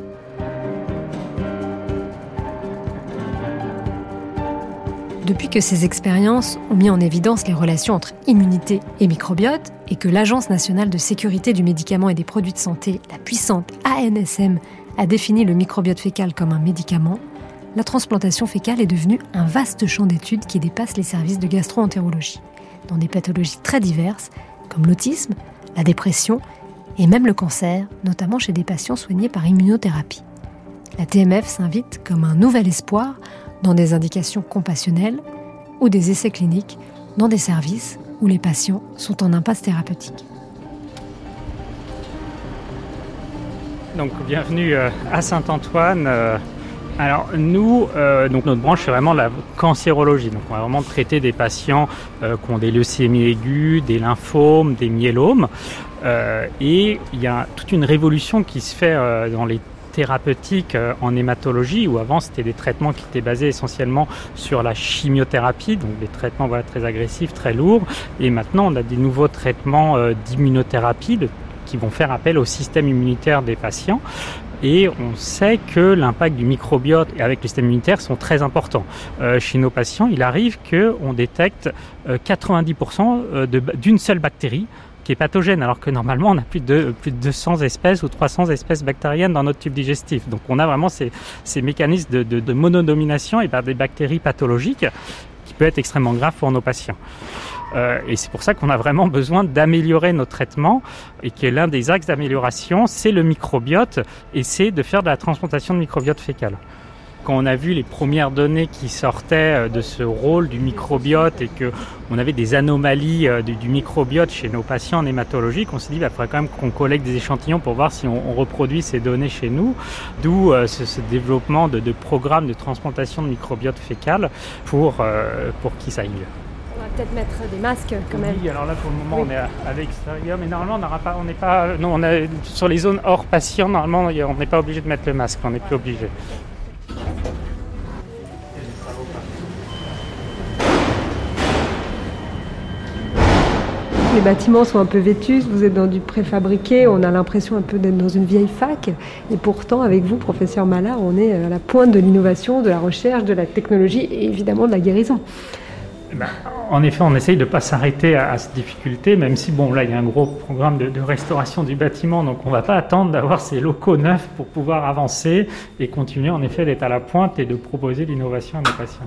Depuis que ces expériences ont mis en évidence les relations entre immunité et microbiote et que l'Agence nationale de sécurité du médicament et des produits de santé, la puissante A N S M, a défini le microbiote fécal comme un médicament, la transplantation fécale est devenue un vaste champ d'études qui dépasse les services de gastro-entérologie, dans des pathologies très diverses comme l'autisme, la dépression et même le cancer, notamment chez des patients soignés par immunothérapie. La T M F s'invite comme un nouvel espoir dans des indications compassionnelles ou des essais cliniques dans des services où les patients sont en impasse thérapeutique. Donc bienvenue à Saint-Antoine. Alors nous, euh, donc notre branche c'est vraiment la cancérologie. Donc on va vraiment traiter des patients euh, qui ont des leucémies aiguës, des lymphomes, des myélomes. Euh, et il y a toute une révolution qui se fait euh, dans les thérapeutiques euh, en hématologie, où avant c'était des traitements qui étaient basés essentiellement sur la chimiothérapie, donc des traitements voilà, très agressifs, très lourds. Et maintenant on a des nouveaux traitements euh, d'immunothérapie de, qui vont faire appel au système immunitaire des patients. Et on sait que l'impact du microbiote avec le système immunitaire sont très importants. Euh, chez nos patients, il arrive qu'on détecte euh, quatre-vingt-dix pour cent de, d'une seule bactérie qui est pathogène, alors que normalement on a plus de, plus de deux cents espèces ou trois cents espèces bactériennes dans notre tube digestif. Donc on a vraiment ces, ces mécanismes de, de, de monodomination et par des bactéries pathologiques qui peuvent être extrêmement graves pour nos patients. Euh, et c'est pour ça qu'on a vraiment besoin d'améliorer nos traitements et que l'un des axes d'amélioration, c'est le microbiote et c'est de faire de la transplantation de microbiote fécal. Quand on a vu les premières données qui sortaient de ce rôle du microbiote et qu'on avait des anomalies du, du microbiote chez nos patients en hématologie, on s'est dit qu'il bah, faudrait quand même qu'on collecte des échantillons pour voir si on, on reproduit ces données chez nous. D'où euh, ce, ce développement de, de programmes de transplantation de microbiote fécal pour, euh, pour qu'il ça aille mieux. On va peut-être mettre des masques quand même. Oui, alors là pour le moment oui. On est à, à l'extérieur, mais normalement on n'aura pas, on n'est pas, non, on a, sur les zones hors patient, normalement on n'est pas obligé de mettre le masque, on n'est plus obligé. Les bâtiments sont un peu vétustes, vous êtes dans du préfabriqué, on a l'impression un peu d'être dans une vieille fac. Et pourtant, avec vous, professeur Mallard, on est à la pointe de l'innovation, de la recherche, de la technologie et évidemment de la guérison. Ben, en effet, on essaye de ne pas s'arrêter à, à cette difficulté, même si, bon, là, il y a un gros programme de, de restauration du bâtiment, donc on ne va pas attendre d'avoir ces locaux neufs pour pouvoir avancer et continuer, en effet, d'être à la pointe et de proposer l'innovation à nos patients.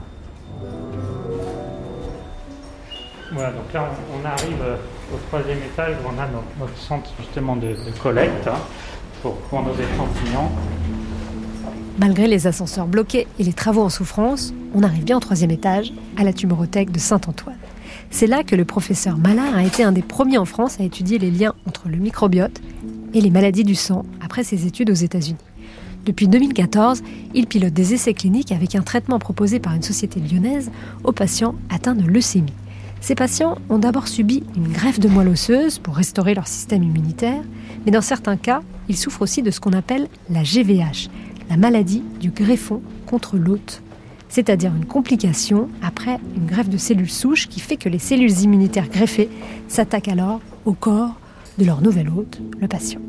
Voilà, donc là, on, on arrive au troisième étage où on a notre, notre centre, justement, de, de collecte hein, pour, pour nos échantillons. Malgré les ascenseurs bloqués et les travaux en souffrance, on arrive bien au troisième étage, à la tumérothèque de Saint-Antoine. C'est là que le professeur Mallard a été un des premiers en France à étudier les liens entre le microbiote et les maladies du sang après ses études aux États-Unis. Depuis deux mille quatorze, il pilote des essais cliniques avec un traitement proposé par une société lyonnaise aux patients atteints de leucémie. Ces patients ont d'abord subi une greffe de moelle osseuse pour restaurer leur système immunitaire, mais dans certains cas, ils souffrent aussi de ce qu'on appelle la G V H, la maladie du greffon contre l'hôte, c'est-à-dire une complication après une greffe de cellules souches qui fait que les cellules immunitaires greffées s'attaquent alors au corps de leur nouvel hôte, le patient.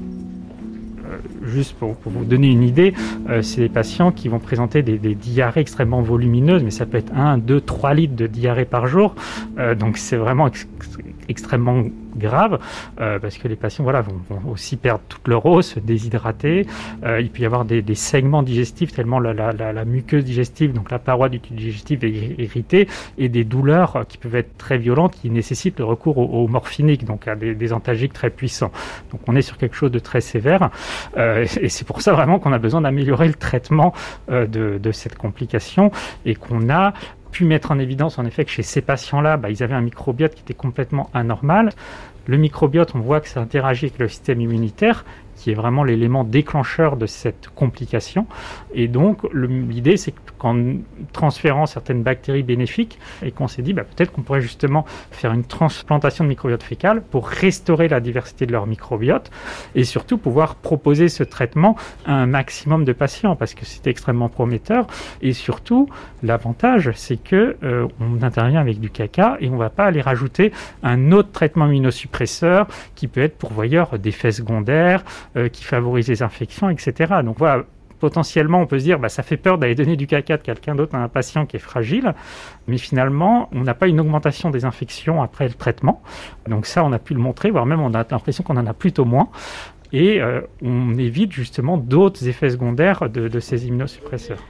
Juste pour, pour vous donner une idée, euh, c'est des patients qui vont présenter des, des diarrhées extrêmement volumineuses, mais ça peut être un, deux, trois litres de diarrhée par jour. Euh, donc c'est vraiment ex- extrêmement grave euh, parce que les patients voilà, vont, vont aussi perdre toute leur eau, se déshydrater. Euh, il peut y avoir des, des segments digestifs tellement la, la, la, la muqueuse digestive, donc la paroi du tube digestif est irritée, et des douleurs qui peuvent être très violentes qui nécessitent le recours au, au morphinique, donc à des, des antalgiques très puissants. Donc on est sur quelque chose de très sévère. Euh, et c'est pour ça vraiment qu'on a besoin d'améliorer le traitement euh, de, de cette complication et qu'on a pu mettre en évidence en effet que chez ces patients-là, bah, ils avaient un microbiote qui était complètement anormal. Le microbiote, on voit que ça interagit avec le système immunitaire, qui est vraiment l'élément déclencheur de cette complication. Et donc, le, l'idée, c'est qu'en transférant certaines bactéries bénéfiques, et qu'on s'est dit, bah, peut-être qu'on pourrait justement faire une transplantation de microbiote fécal pour restaurer la diversité de leur microbiote, et surtout pouvoir proposer ce traitement à un maximum de patients, parce que c'est extrêmement prometteur. Et surtout, l'avantage, c'est que euh, on intervient avec du caca, et on ne va pas aller rajouter un autre traitement immunosuppresseur qui peut être pourvoyeur d'effets secondaires, Euh, qui favorise les infections, et cetera. Donc voilà, potentiellement, on peut se dire, bah, ça fait peur d'aller donner du caca de quelqu'un d'autre à un patient qui est fragile, mais finalement, on n'a pas une augmentation des infections après le traitement. Donc ça, on a pu le montrer, voire même on a l'impression qu'on en a plutôt moins. Et euh, on évite justement d'autres effets secondaires de, de ces immunosuppresseurs.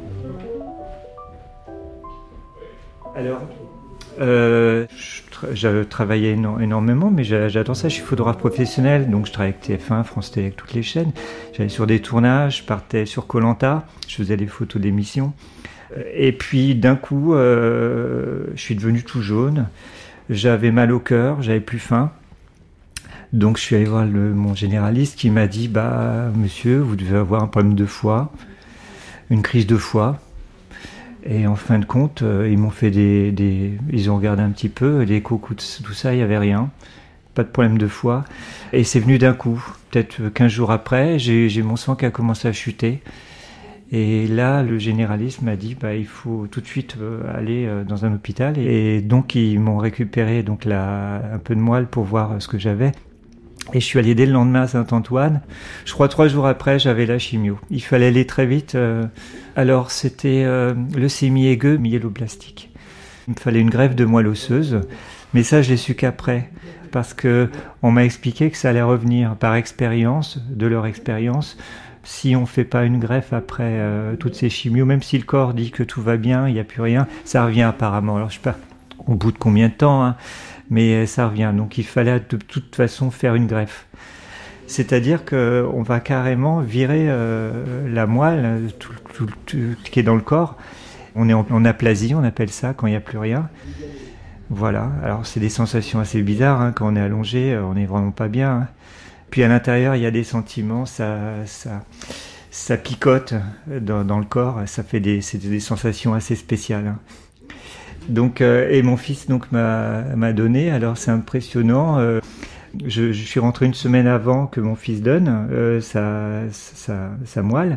Alors, euh, je, je travaillais énormément, mais j'adore ça. Je suis photographe professionnel, donc je travaillais avec T F un, France Télé, avec toutes les chaînes. J'allais sur des tournages, je partais sur Koh Lanta, je faisais des photos d'émissions. Et puis d'un coup, euh, je suis devenu tout jaune. J'avais mal au cœur, j'avais plus faim. Donc je suis allé voir le, mon généraliste qui m'a dit, bah monsieur, vous devez avoir un problème de foie, une crise de foie. Et en fin de compte, euh, ils m'ont fait des, des... Ils ont regardé un petit peu, les échos, tout ça, il n'y avait rien. Pas de problème de foie. Et c'est venu d'un coup. Peut-être quinze jours après, j'ai, j'ai mon sang qui a commencé à chuter. Et là, le généraliste m'a dit, bah, il faut tout de suite euh, aller euh, dans un hôpital. Et donc, ils m'ont récupéré donc, la, un peu de moelle pour voir euh, ce que j'avais. Et je suis allé dès le lendemain à Saint-Antoine. Je crois trois jours après, j'avais la chimio. Il fallait aller très vite. Euh, alors, c'était euh, leucémie aiguë myéloblastique. Il me fallait une greffe de moelle osseuse. Mais ça, je l'ai su qu'après. Parce que on m'a expliqué que ça allait revenir par expérience, de leur expérience. Si on ne fait pas une greffe après euh, toutes ces chimios, même si le corps dit que tout va bien, il n'y a plus rien, ça revient apparemment. Alors, je ne sais pas au bout de combien de temps, hein. Mais ça revient. Donc il fallait de toute façon faire une greffe. C'est-à-dire qu'on va carrément virer euh, la moelle, tout, tout, tout, tout qui est dans le corps. On est en, en aplasie, on appelle ça, quand il n'y a plus rien. Voilà. Alors c'est des sensations assez bizarres, hein. Quand on est allongé, on n'est vraiment pas bien, hein. Puis à l'intérieur, il y a des sentiments, ça, ça, ça picote dans, dans le corps. Ça fait des, c'est des sensations assez spéciales, hein. Donc, euh, et mon fils donc m'a, m'a donné, alors c'est impressionnant, euh, je, je suis rentré une semaine avant que mon fils donne euh, sa, sa, sa moelle,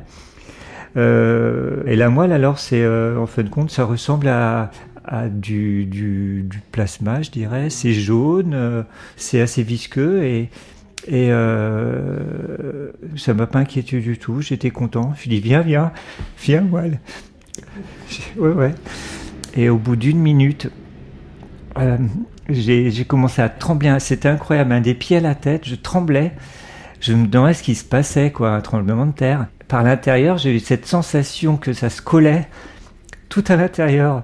euh, et la moelle alors c'est, euh, en fin de compte, ça ressemble à, à du, du, du plasma, je dirais, c'est jaune, euh, c'est assez visqueux, et, et euh, ça m'a pas inquiété du tout, j'étais content, je lui ai dit viens, viens, viens moelle, ouais, ouais. Et au bout d'une minute, euh, j'ai, j'ai commencé à trembler. C'était incroyable, un des pieds à la tête, je tremblais. Je me demandais ce qui se passait, quoi, un tremblement de terre. Par l'intérieur, j'ai eu cette sensation que ça se collait tout à l'intérieur.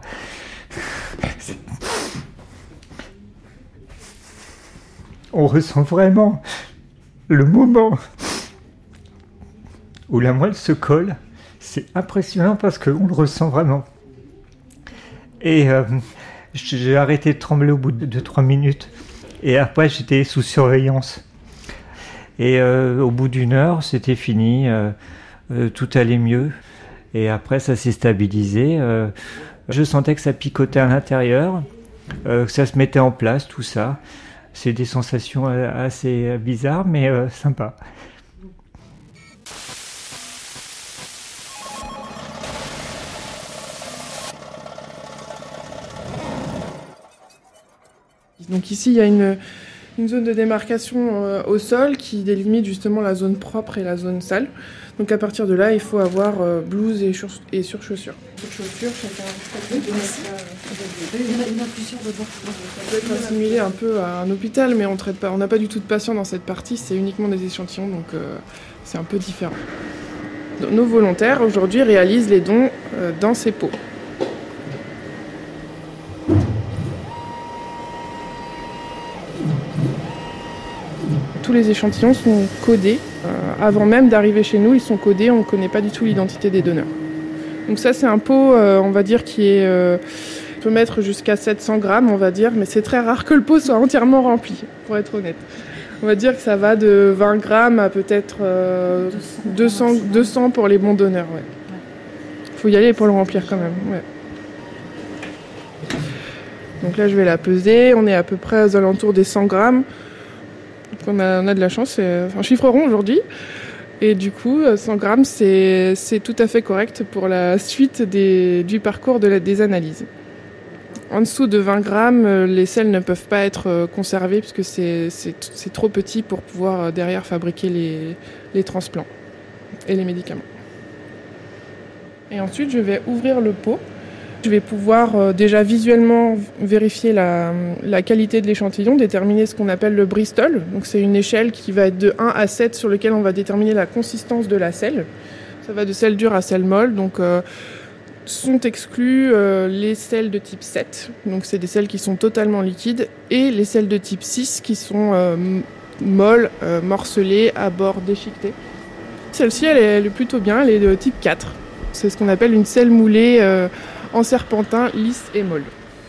On ressent vraiment le moment où la moelle se colle C'est impressionnant parce qu'on le ressent vraiment. Et euh, j'ai arrêté de trembler au bout de trois minutes. Et après, j'étais sous surveillance. Et euh, au bout d'une heure, c'était fini. Euh, euh, tout allait mieux. Et après, ça s'est stabilisé. Euh, je sentais que ça picotait à l'intérieur, euh, que ça se mettait en place, tout ça. C'est des sensations assez bizarres, mais euh, sympas. Donc ici, il y a une, une zone de démarcation euh, au sol qui délimite justement la zone propre et la zone sale. Donc à partir de là, il faut avoir euh, blouse et, sur- et surchaussures. Surchaussures, chacun. Il y en a plusieurs dedans. Ça peut être assimilé un peu à un hôpital, mais on traite pas, on n'a pas du tout de patients dans cette partie. C'est uniquement des échantillons, donc euh, c'est un peu différent. Donc, nos volontaires aujourd'hui réalisent les dons euh, dans ces pots. Tous les échantillons sont codés. Euh, avant même d'arriver chez nous, ils sont codés, on ne connaît pas du tout l'identité des donneurs. Donc ça, c'est un pot, euh, on va dire, qui est, euh, peut mettre jusqu'à sept cents grammes, on va dire, mais c'est très rare que le pot soit entièrement rempli, pour être honnête. On va dire que ça va de vingt grammes à peut-être euh, deux cents, deux cents pour les bons donneurs. Ouais. Faut y aller pour le remplir quand même. Ouais. Donc là, je vais la peser. On est à peu près aux alentours des cent grammes. On a, on a de la chance, c'est un chiffre rond aujourd'hui. Et du coup, cent grammes, c'est, c'est tout à fait correct pour la suite des, du parcours de la, des analyses. En dessous de vingt grammes, les sels ne peuvent pas être conservés puisque c'est, c'est, c'est trop petit pour pouvoir derrière fabriquer les, les transplants et les médicaments. Et ensuite, je vais ouvrir le pot. Je vais pouvoir euh, déjà visuellement vérifier la, la qualité de l'échantillon, déterminer ce qu'on appelle le Bristol. Donc c'est une échelle qui va être de un à sept sur laquelle on va déterminer la consistance de la selle. Ça va de sel dur à sel molle. Donc euh, sont exclus euh, les sels de type sept. Donc c'est des sels qui sont totalement liquides. Et les sels de type six qui sont euh, molles, euh, morcelées, à bord déchiquetés. Celle-ci, elle est, elle est plutôt bien. Elle est de type quatre. C'est ce qu'on appelle une selle moulée euh, en serpentin, lisse et molle.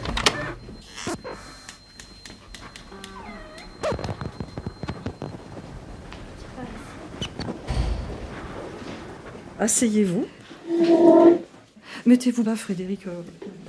Asseyez-vous. Mettez-vous là, Frédéric. Euh,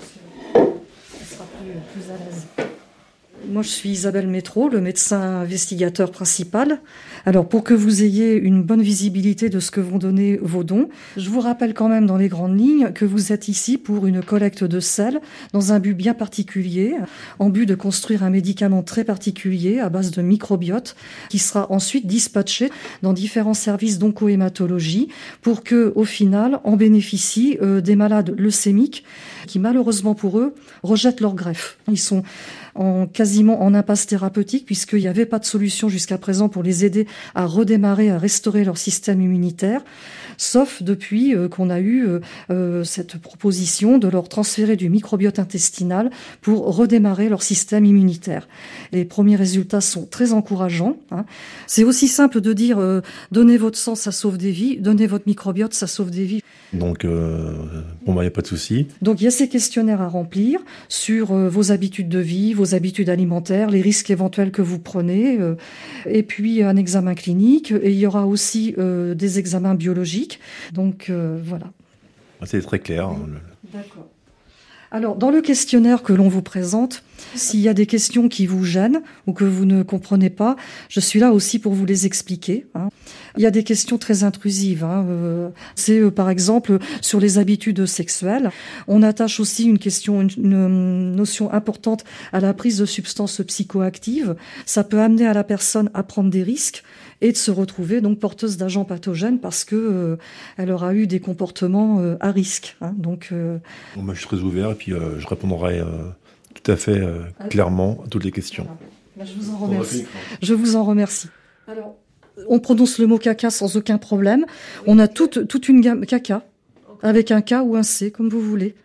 ça sera plus, plus à l'aise. Moi, je suis Isabelle Métro, le médecin investigateur principal. Alors, pour que vous ayez une bonne visibilité de ce que vont donner vos dons, je vous rappelle quand même dans les grandes lignes que vous êtes ici pour une collecte de sel dans un but bien particulier, en but de construire un médicament très particulier à base de microbiote qui sera ensuite dispatché dans différents services d'oncohématologie pour que, au final, en bénéficient euh, des malades leucémiques qui, malheureusement pour eux, rejettent leur greffe. Ils sont en quasiment en impasse thérapeutique puisqu'il n'y avait pas de solution jusqu'à présent pour les aider à redémarrer, à restaurer leur système immunitaire, sauf depuis euh, qu'on a eu euh, euh, cette proposition de leur transférer du microbiote intestinal pour redémarrer leur système immunitaire. Les premiers résultats sont très encourageants. Hein. C'est aussi simple de dire euh, donnez votre sang, ça sauve des vies, donnez votre microbiote, ça sauve des vies. Donc, euh, pour moi, il n'y a pas de souci. Donc, il y a ces questionnaires à remplir sur euh, vos habitudes de vie, vos habitudes alimentaires, les risques éventuels que vous prenez, euh, et puis un examen clinique. Et il y aura aussi euh, des examens biologiques. Donc, euh, voilà. C'est très clair. D'accord. Alors, dans le questionnaire que l'on vous présente, s'il y a des questions qui vous gênent ou que vous ne comprenez pas, je suis là aussi pour vous les expliquer. Hein. Il y a des questions très intrusives. Hein. Euh, c'est euh, par exemple sur les habitudes sexuelles. On attache aussi une question, une, une notion importante à la prise de substances psychoactives. Ça peut amener à la personne à prendre des risques et de se retrouver donc porteuse d'agents pathogènes parce que euh, elle aura eu des comportements euh, à risque. Hein. Donc, euh... bon, moi, je suis très ouvert et puis euh, je répondrai euh, tout à fait euh, clairement à toutes les questions. Voilà. Je vous en remercie. Je vous en remercie. Alors, on prononce le mot caca sans aucun problème. On a toute, toute une gamme caca, avec un K ou un C, comme vous voulez.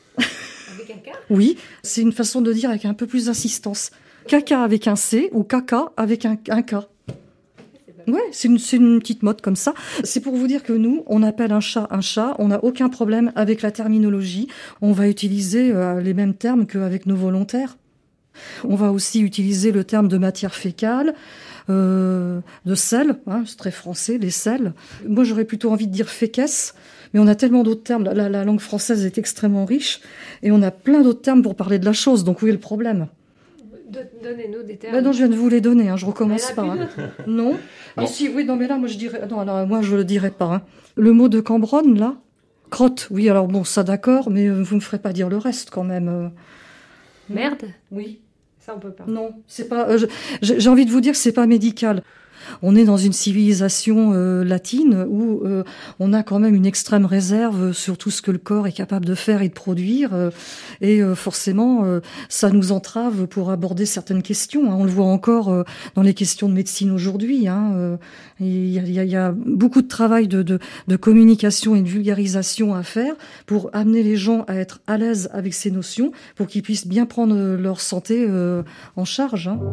Avec un K ? Oui, c'est une façon de dire avec un peu plus d'insistance. Caca avec un C ou caca avec un, un K. Ouais, c'est une, c'est une petite mode comme ça. C'est pour vous dire que nous, on appelle un chat un chat, on n'a aucun problème avec la terminologie. On va utiliser euh, les mêmes termes qu'avec nos volontaires. On va aussi utiliser le terme de matière fécale, euh, de sel, hein, c'est très français, les sels. Moi, j'aurais plutôt envie de dire fécesse, mais on a tellement d'autres termes. La, la langue française est extrêmement riche et on a plein d'autres termes pour parler de la chose. Donc, où est le problème ? Donnez-nous des termes. Bah non, je viens de vous les donner, hein, je recommence pas. Hein. Non. Non. Ah si, oui, non, mais là, moi je dirais, non, alors, moi je le dirais pas. Hein. Le mot de Cambronne, là, crotte, oui, alors bon, ça d'accord, mais euh, vous me ferez pas dire le reste quand même. Euh... Merde. Oui. Ça on peut pas. Non, c'est pas. Euh, je, j'ai envie de vous dire que c'est pas médical. On est dans une civilisation euh, latine où euh, on a quand même une extrême réserve sur tout ce que le corps est capable de faire et de produire. Euh, et euh, forcément, euh, ça nous entrave pour aborder certaines questions. Hein. On le voit encore euh, dans les questions de médecine aujourd'hui. Hein. Euh, il, y a, il, y a, il y a beaucoup de travail de, de, de communication et de vulgarisation à faire pour amener les gens à être à l'aise avec ces notions, pour qu'ils puissent bien prendre leur santé euh, en charge. Hein.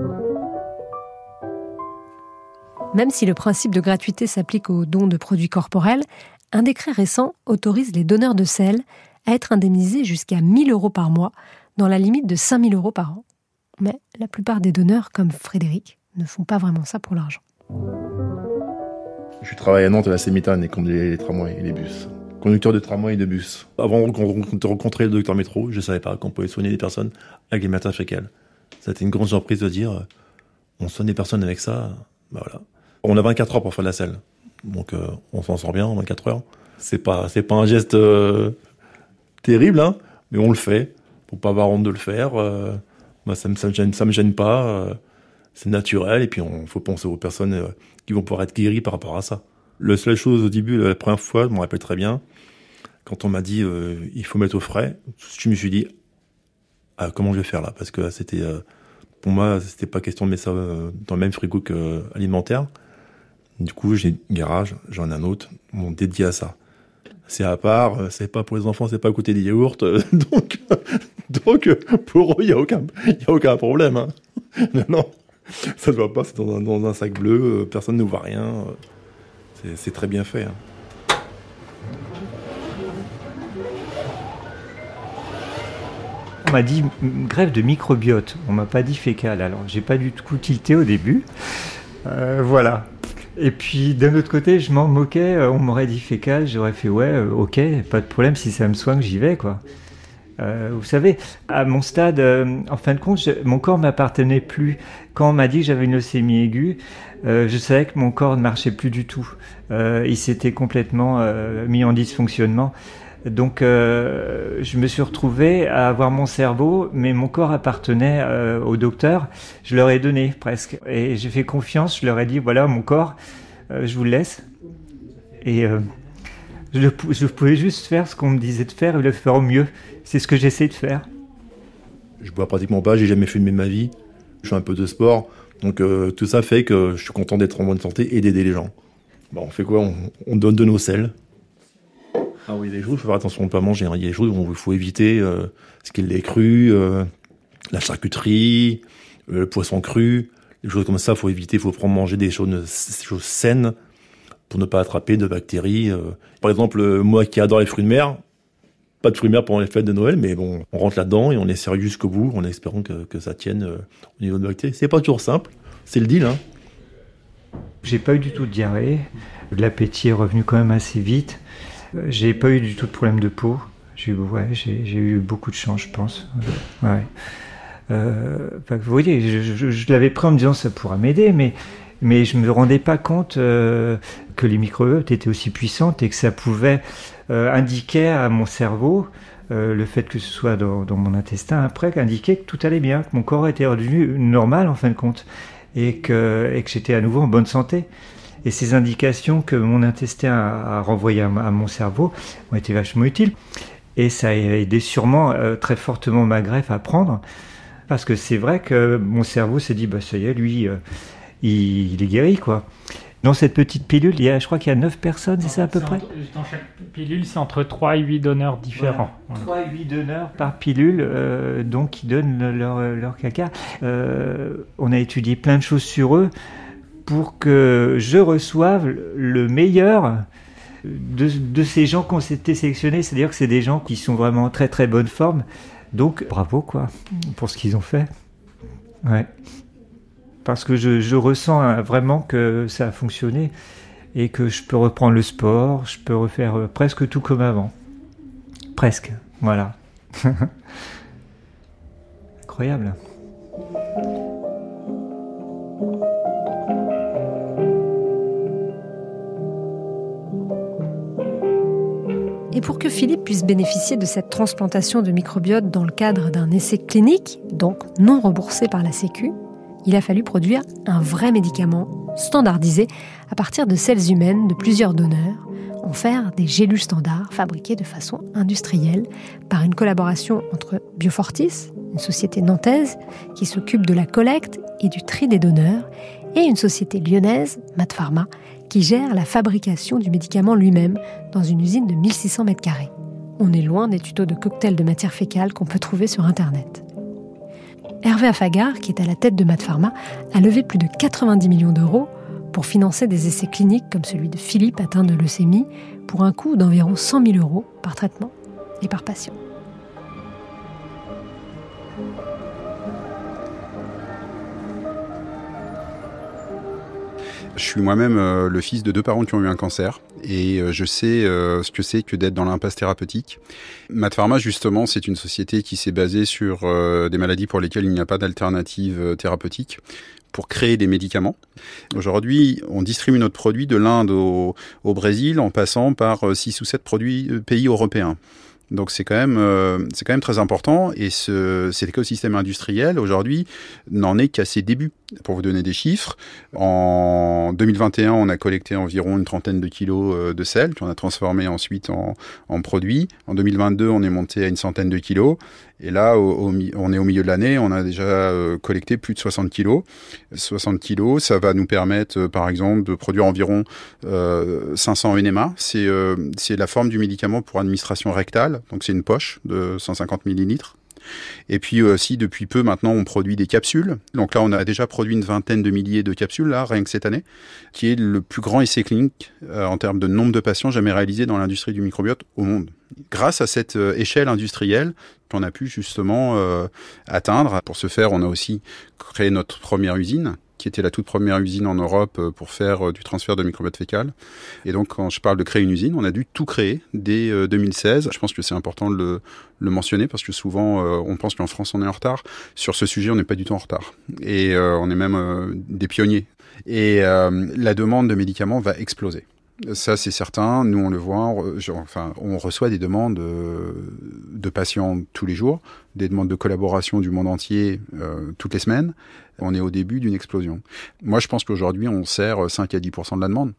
Même si le principe de gratuité s'applique aux dons de produits corporels, un décret récent autorise les donneurs de sel à être indemnisés jusqu'à mille euros par mois, dans la limite de cinq mille euros par an. Mais la plupart des donneurs, comme Frédéric, ne font pas vraiment ça pour l'argent. Je travaille à Nantes à la Sémitane et conduis les tramways et les bus. Conducteur de tramway et de bus. Avant de rencontrer le docteur Métro, je ne savais pas qu'on pouvait soigner des personnes avec les matières fécales. C'était une grande surprise de dire on soigne des personnes avec ça, ben voilà. On a vingt-quatre heures pour faire de la selle, donc euh, on s'en sort bien en vingt-quatre heures. C'est pas, c'est pas un geste euh, terrible, hein, mais on le fait. Faut pas avoir honte de le faire. Euh, moi, ça me, ça me gêne, ça me gêne pas. Euh, c'est naturel, et puis on faut penser aux personnes euh, qui vont pouvoir être guéries par rapport à ça. La seule chose au début, la première fois, je me rappelle très bien, quand on m'a dit euh, il faut mettre au frais, je me suis dit ah, comment je vais faire là, parce que c'était euh, pour moi c'était pas question de mettre ça euh, dans le même frigo qu'alimentaire. Du coup, j'ai un garage, j'en ai un autre, mon dédié à ça. C'est à part, c'est pas pour les enfants, c'est pas à côté des yaourts, donc, donc pour eux, il n'y a aucun, il y a aucun problème. Hein. Non, non, ça ne va pas, c'est dans un, dans un sac bleu, personne ne voit rien, c'est, c'est très bien fait. Hein. On m'a dit greffe de microbiote, on m'a pas dit fécal, alors j'ai pas du tout tilté au début. Euh, voilà. Et puis d'un autre côté, je m'en moquais, on m'aurait dit fécal, j'aurais fait ouais, euh, ok, pas de problème, si ça me soigne, j'y vais quoi. Euh, vous savez, à mon stade, euh, en fin de compte, je, mon corps m'appartenait plus. Quand on m'a dit que j'avais une leucémie aiguë, euh, je savais que mon corps ne marchait plus du tout. Euh, il s'était complètement euh, mis en dysfonctionnement. Donc euh, je me suis retrouvé à avoir mon cerveau, mais mon corps appartenait euh, au docteur. Je leur ai donné presque. Et j'ai fait confiance, je leur ai dit, voilà mon corps, euh, je vous le laisse. Et euh, je, je pouvais juste faire ce qu'on me disait de faire et le faire au mieux. C'est ce que j'essaie de faire. Je bois pratiquement pas, j'ai jamais fumé de ma vie. Je fais un peu de sport. Donc euh, tout ça fait que je suis content d'être en bonne santé et d'aider les gens. Bon, on fait quoi, on, on donne de nos sels. Ah oui, il y a des jours où il faut faire attention de ne pas manger. Il y a des jours où il faut éviter euh, ce qu'il est cru, euh, la charcuterie, euh, le poisson cru, des choses comme ça. Il faut éviter, il faut prendre manger des choses, des choses saines pour ne pas attraper de bactéries. Euh. Par exemple, moi qui adore les fruits de mer, pas de fruits de mer pendant les fêtes de Noël, mais bon, on rentre là-dedans et on est sérieux jusqu'au bout en espérant que, que ça tienne euh, au niveau de bactéries. C'est pas toujours simple, c'est le deal. Hein. J'ai pas eu du tout de diarrhée. L'appétit est revenu quand même assez vite. J'ai pas eu du tout de problème de peau. J'ai, ouais, j'ai, j'ai eu beaucoup de chance, je pense. Ouais. Euh, vous voyez, je, je, je l'avais pris en me disant ça pourra m'aider, mais, mais je me rendais pas compte euh, que les microbiotes étaient aussi puissantes et que ça pouvait euh, indiquer à mon cerveau, euh, le fait que ce soit dans, dans mon intestin après, indiquer que tout allait bien, que mon corps était redevenu normal en fin de compte, et que, et que j'étais à nouveau en bonne santé. Et ces indications que mon intestin a, a renvoyées à, à mon cerveau ont été vachement utiles. Et ça a aidé sûrement euh, très fortement ma greffe à prendre. Parce que c'est vrai que mon cerveau s'est dit, bah ça y est, lui, euh, il, il est guéri, quoi. Dans cette petite pilule, il y a, je crois qu'il y a neuf personnes, c'est ça à peu c'est près entre, dans chaque pilule, c'est entre trois et huit donneurs différents. Voilà. trois et huit donneurs par pilule, euh, donc qui donnent leur, leur caca. Euh, on a étudié plein de choses sur eux. pour que je reçoive le meilleur de, de ces gens qui ont été sélectionnés. C'est-à-dire que c'est des gens qui sont vraiment en très très bonne forme. Donc bravo quoi, pour ce qu'ils ont fait. Ouais. Parce que je, je ressens vraiment que ça a fonctionné et que je peux reprendre le sport, je peux refaire presque tout comme avant. Presque, voilà. Incroyable. Et pour que Philippe puisse bénéficier de cette transplantation de microbiote dans le cadre d'un essai clinique, donc non remboursé par la Sécu, il a fallu produire un vrai médicament standardisé à partir de selles humaines de plusieurs donneurs, en faire des gélules standards fabriquées de façon industrielle par une collaboration entre Biofortis, une société nantaise qui s'occupe de la collecte et du tri des donneurs, et une société lyonnaise, Matpharma, qui gère la fabrication du médicament lui-même dans une usine de mille six cents mètres carrés. On est loin des tutos de cocktails de matière fécale qu'on peut trouver sur Internet. Hervé Affagard, qui est à la tête de Matpharma, a levé plus de quatre-vingt-dix millions d'euros pour financer des essais cliniques comme celui de Philippe atteint de leucémie pour un coût d'environ cent mille euros par traitement et par patient. Je suis moi-même euh, le fils de deux parents qui ont eu un cancer et euh, je sais euh, ce que c'est que d'être dans l'impasse thérapeutique. Matpharma, justement, c'est une société qui s'est basée sur euh, des maladies pour lesquelles il n'y a pas d'alternative euh, thérapeutique pour créer des médicaments. Aujourd'hui, on distribue notre produit de l'Inde au, au Brésil en passant par euh, six ou sept produits, euh, pays européens. Donc c'est quand même euh, c'est quand même très important et ce, cet écosystème industriel aujourd'hui n'en est qu'à ses débuts. Pour vous donner des chiffres, en deux mille vingt et un, on a collecté environ une trentaine de kilos de sel qu'on a transformé ensuite en, en produits. En deux mille vingt-deux, on est monté à une centaine de kilos. Et là, au, au, on est au milieu de l'année, on a déjà euh, collecté plus de soixante kilos. soixante kilos, ça va nous permettre, euh, par exemple, de produire environ euh, cinq cents N M A. C'est, euh, c'est la forme du médicament pour administration rectale. Donc, c'est une poche de cent cinquante millilitres. Et puis aussi, depuis peu, maintenant, on produit des capsules. Donc là, on a déjà produit une vingtaine de milliers de capsules, là, rien que cette année, qui est le plus grand essai clinique euh, en termes de nombre de patients jamais réalisé dans l'industrie du microbiote au monde. Grâce à cette euh, échelle industrielle qu'on a pu justement euh, atteindre. Pour ce faire, on a aussi créé notre première usine, qui était la toute première usine en Europe pour faire du transfert de microbiote fécal. Et donc, quand je parle de créer une usine, on a dû tout créer dès deux mille seize. Je pense que c'est important de le, le mentionner parce que souvent, euh, on pense qu'en France, on est en retard. Sur ce sujet, on n'est pas du tout en retard. Et euh, on est même euh, des pionniers. Et euh, la demande de médicaments va exploser. Ça, c'est certain. Nous, on le voit. On, genre, enfin, on reçoit des demandes euh, de patients tous les jours, des demandes de collaboration du monde entier euh, toutes les semaines. On est au début d'une explosion. Moi, je pense qu'aujourd'hui, on sert cinq à dix pour cent de la demande.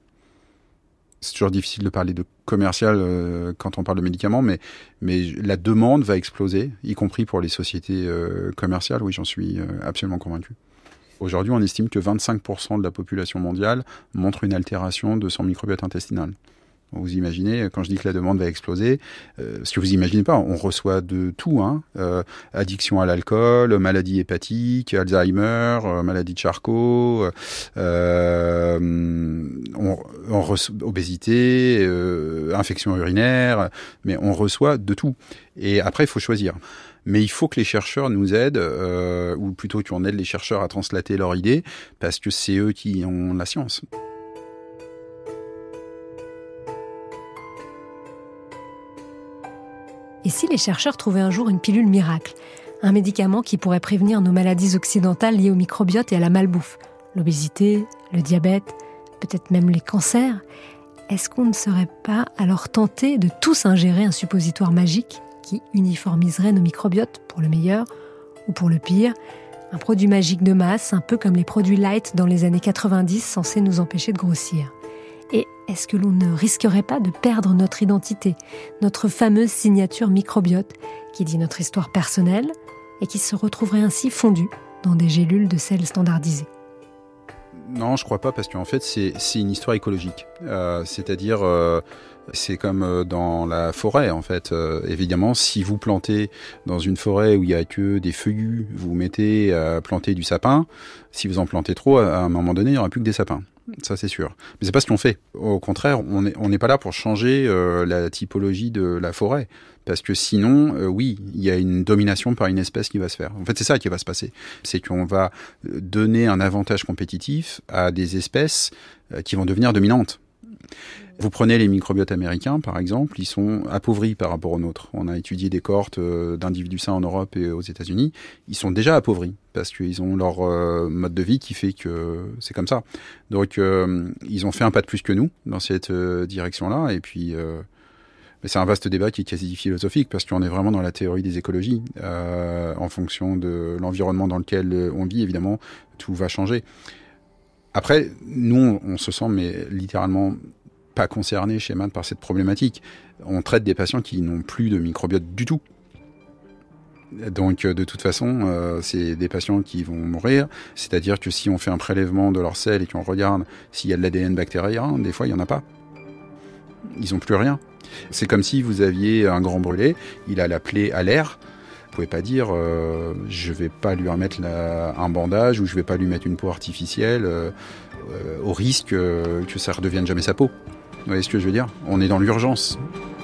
C'est toujours difficile de parler de commercial euh, quand on parle de médicaments, mais, mais la demande va exploser, y compris pour les sociétés euh, commerciales. Oui, j'en suis euh, absolument convaincu. Aujourd'hui, on estime que vingt-cinq pour cent de la population mondiale montre une altération de son microbiote intestinal. Vous imaginez, quand je dis que la demande va exploser, euh, ce que vous imaginez pas, on reçoit de tout, hein, euh, addiction à l'alcool, maladie hépatique, Alzheimer, euh, maladie de Charcot, euh, on, on reçoit obésité, euh, infection urinaire, mais on reçoit de tout. Et après, il faut choisir. Mais il faut que les chercheurs nous aident, euh, ou plutôt qu'on aide les chercheurs à translater leurs idées, parce que c'est eux qui ont la science. Et si les chercheurs trouvaient un jour une pilule miracle, un médicament qui pourrait prévenir nos maladies occidentales liées au microbiote et à la malbouffe, l'obésité, le diabète, peut-être même les cancers, est-ce qu'on ne serait pas alors tenté de tous ingérer un suppositoire magique qui uniformiserait nos microbiotes pour le meilleur ou pour le pire, un produit magique de masse, un peu comme les produits light dans les années quatre-vingt-dix censés nous empêcher de grossir? Et est-ce que l'on ne risquerait pas de perdre notre identité, notre fameuse signature microbiote qui dit notre histoire personnelle et qui se retrouverait ainsi fondue dans des gélules de sel standardisées? Non, je crois pas, parce qu'en fait, c'est, c'est une histoire écologique. Euh, c'est-à-dire, euh, C'est comme dans la forêt, en fait. Euh, évidemment, si vous plantez dans une forêt où il y a que des feuillus, vous mettez à planter du sapin. Si vous en plantez trop, à un moment donné, il n'y aura plus que des sapins. Ça, c'est sûr. Mais c'est pas ce qu'on fait. Au contraire, on n'est on n'est pas là pour changer euh, la typologie de la forêt. Parce que sinon, euh, oui, il y a une domination par une espèce qui va se faire. En fait, c'est ça qui va se passer. C'est qu'on va donner un avantage compétitif à des espèces euh, qui vont devenir dominantes. Vous prenez les microbiotes américains, par exemple, ils sont appauvris par rapport aux nôtres. On a étudié des cohortes d'individus sains en Europe et aux États-Unis. Ils sont déjà appauvris parce qu'ils ont leur euh, mode de vie qui fait que c'est comme ça. Donc, euh, ils ont fait un pas de plus que nous dans cette euh, direction-là. Et puis, euh, mais c'est un vaste débat qui est quasi philosophique parce qu'on est vraiment dans la théorie des écologies. Euh, en fonction de l'environnement dans lequel on vit, évidemment, tout va changer. Après, nous, on se sent mais littéralement pas concernés chez M A D par cette problématique. On traite des patients qui n'ont plus de microbiote du tout. Donc, de toute façon, euh, c'est des patients qui vont mourir. C'est-à-dire que si on fait un prélèvement de leurs selles et qu'on regarde s'il y a de l'A D N bactérien, des fois, il n'y en a pas. Ils n'ont plus rien. C'est comme si vous aviez un grand brûlé, il a la plaie à l'air. Vous pouvez pas dire euh, je vais pas lui remettre la, un bandage ou je vais pas lui mettre une peau artificielle euh, euh, au risque euh, que ça redevienne jamais sa peau. Vous voyez ce que je veux dire ? On est dans l'urgence.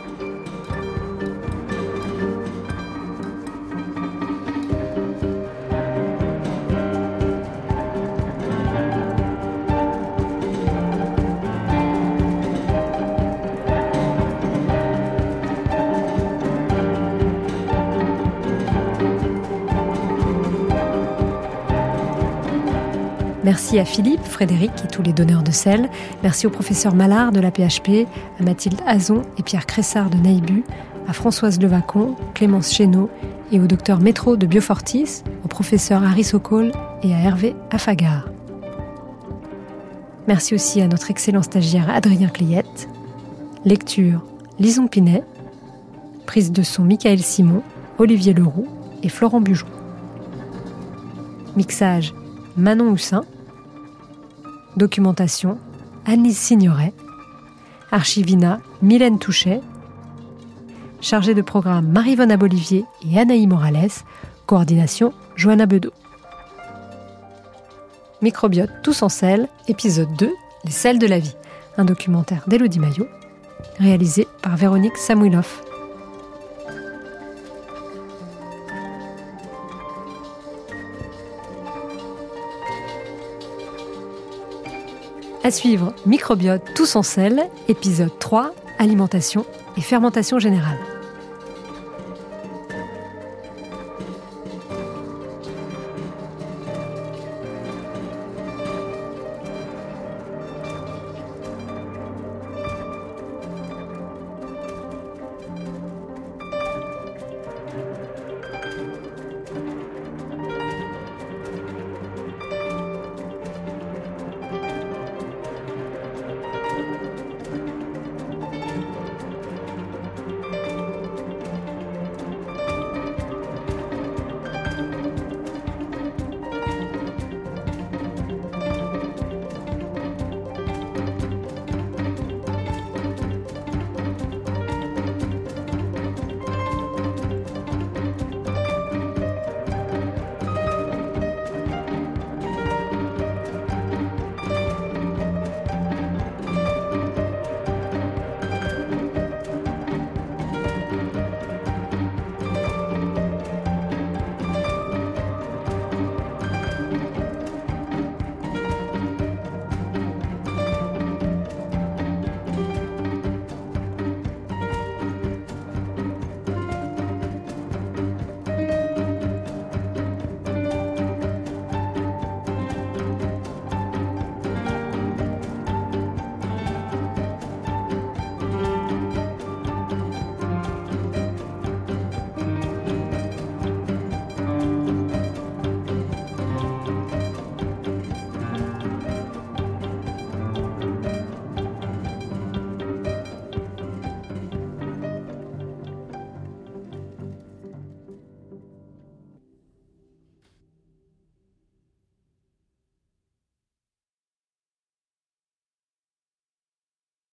Merci à Philippe, Frédéric et tous les donneurs de sel. Merci au professeur Mallard de la P H P, à Mathilde Azon et Pierre Cressard de Naïbu, à Françoise Levacon, Clémence Chénaud et au docteur Métro de Biofortis, au professeur Harry Sokol et à Hervé Affagar. Merci aussi à notre excellent stagiaire Adrien Clayette. Lecture Lison Pinet. Prise de son Michael Simon, Olivier Leroux et Florent Bugeaud. Mixage Manon Houssin. Documentation Annelise Signoret. Archivina Mylène Touchet. Chargée de programme Marie-Vonne Abolivier et Anaï Morales. Coordination Johanna Bedeau. Microbiote tous en sel, épisode deux, Les sels de la vie. Un documentaire d'Élodie Maillot, réalisé par Véronique Samouilov. À suivre, Microbiote tous en sel, épisode trois, alimentation et fermentation générale.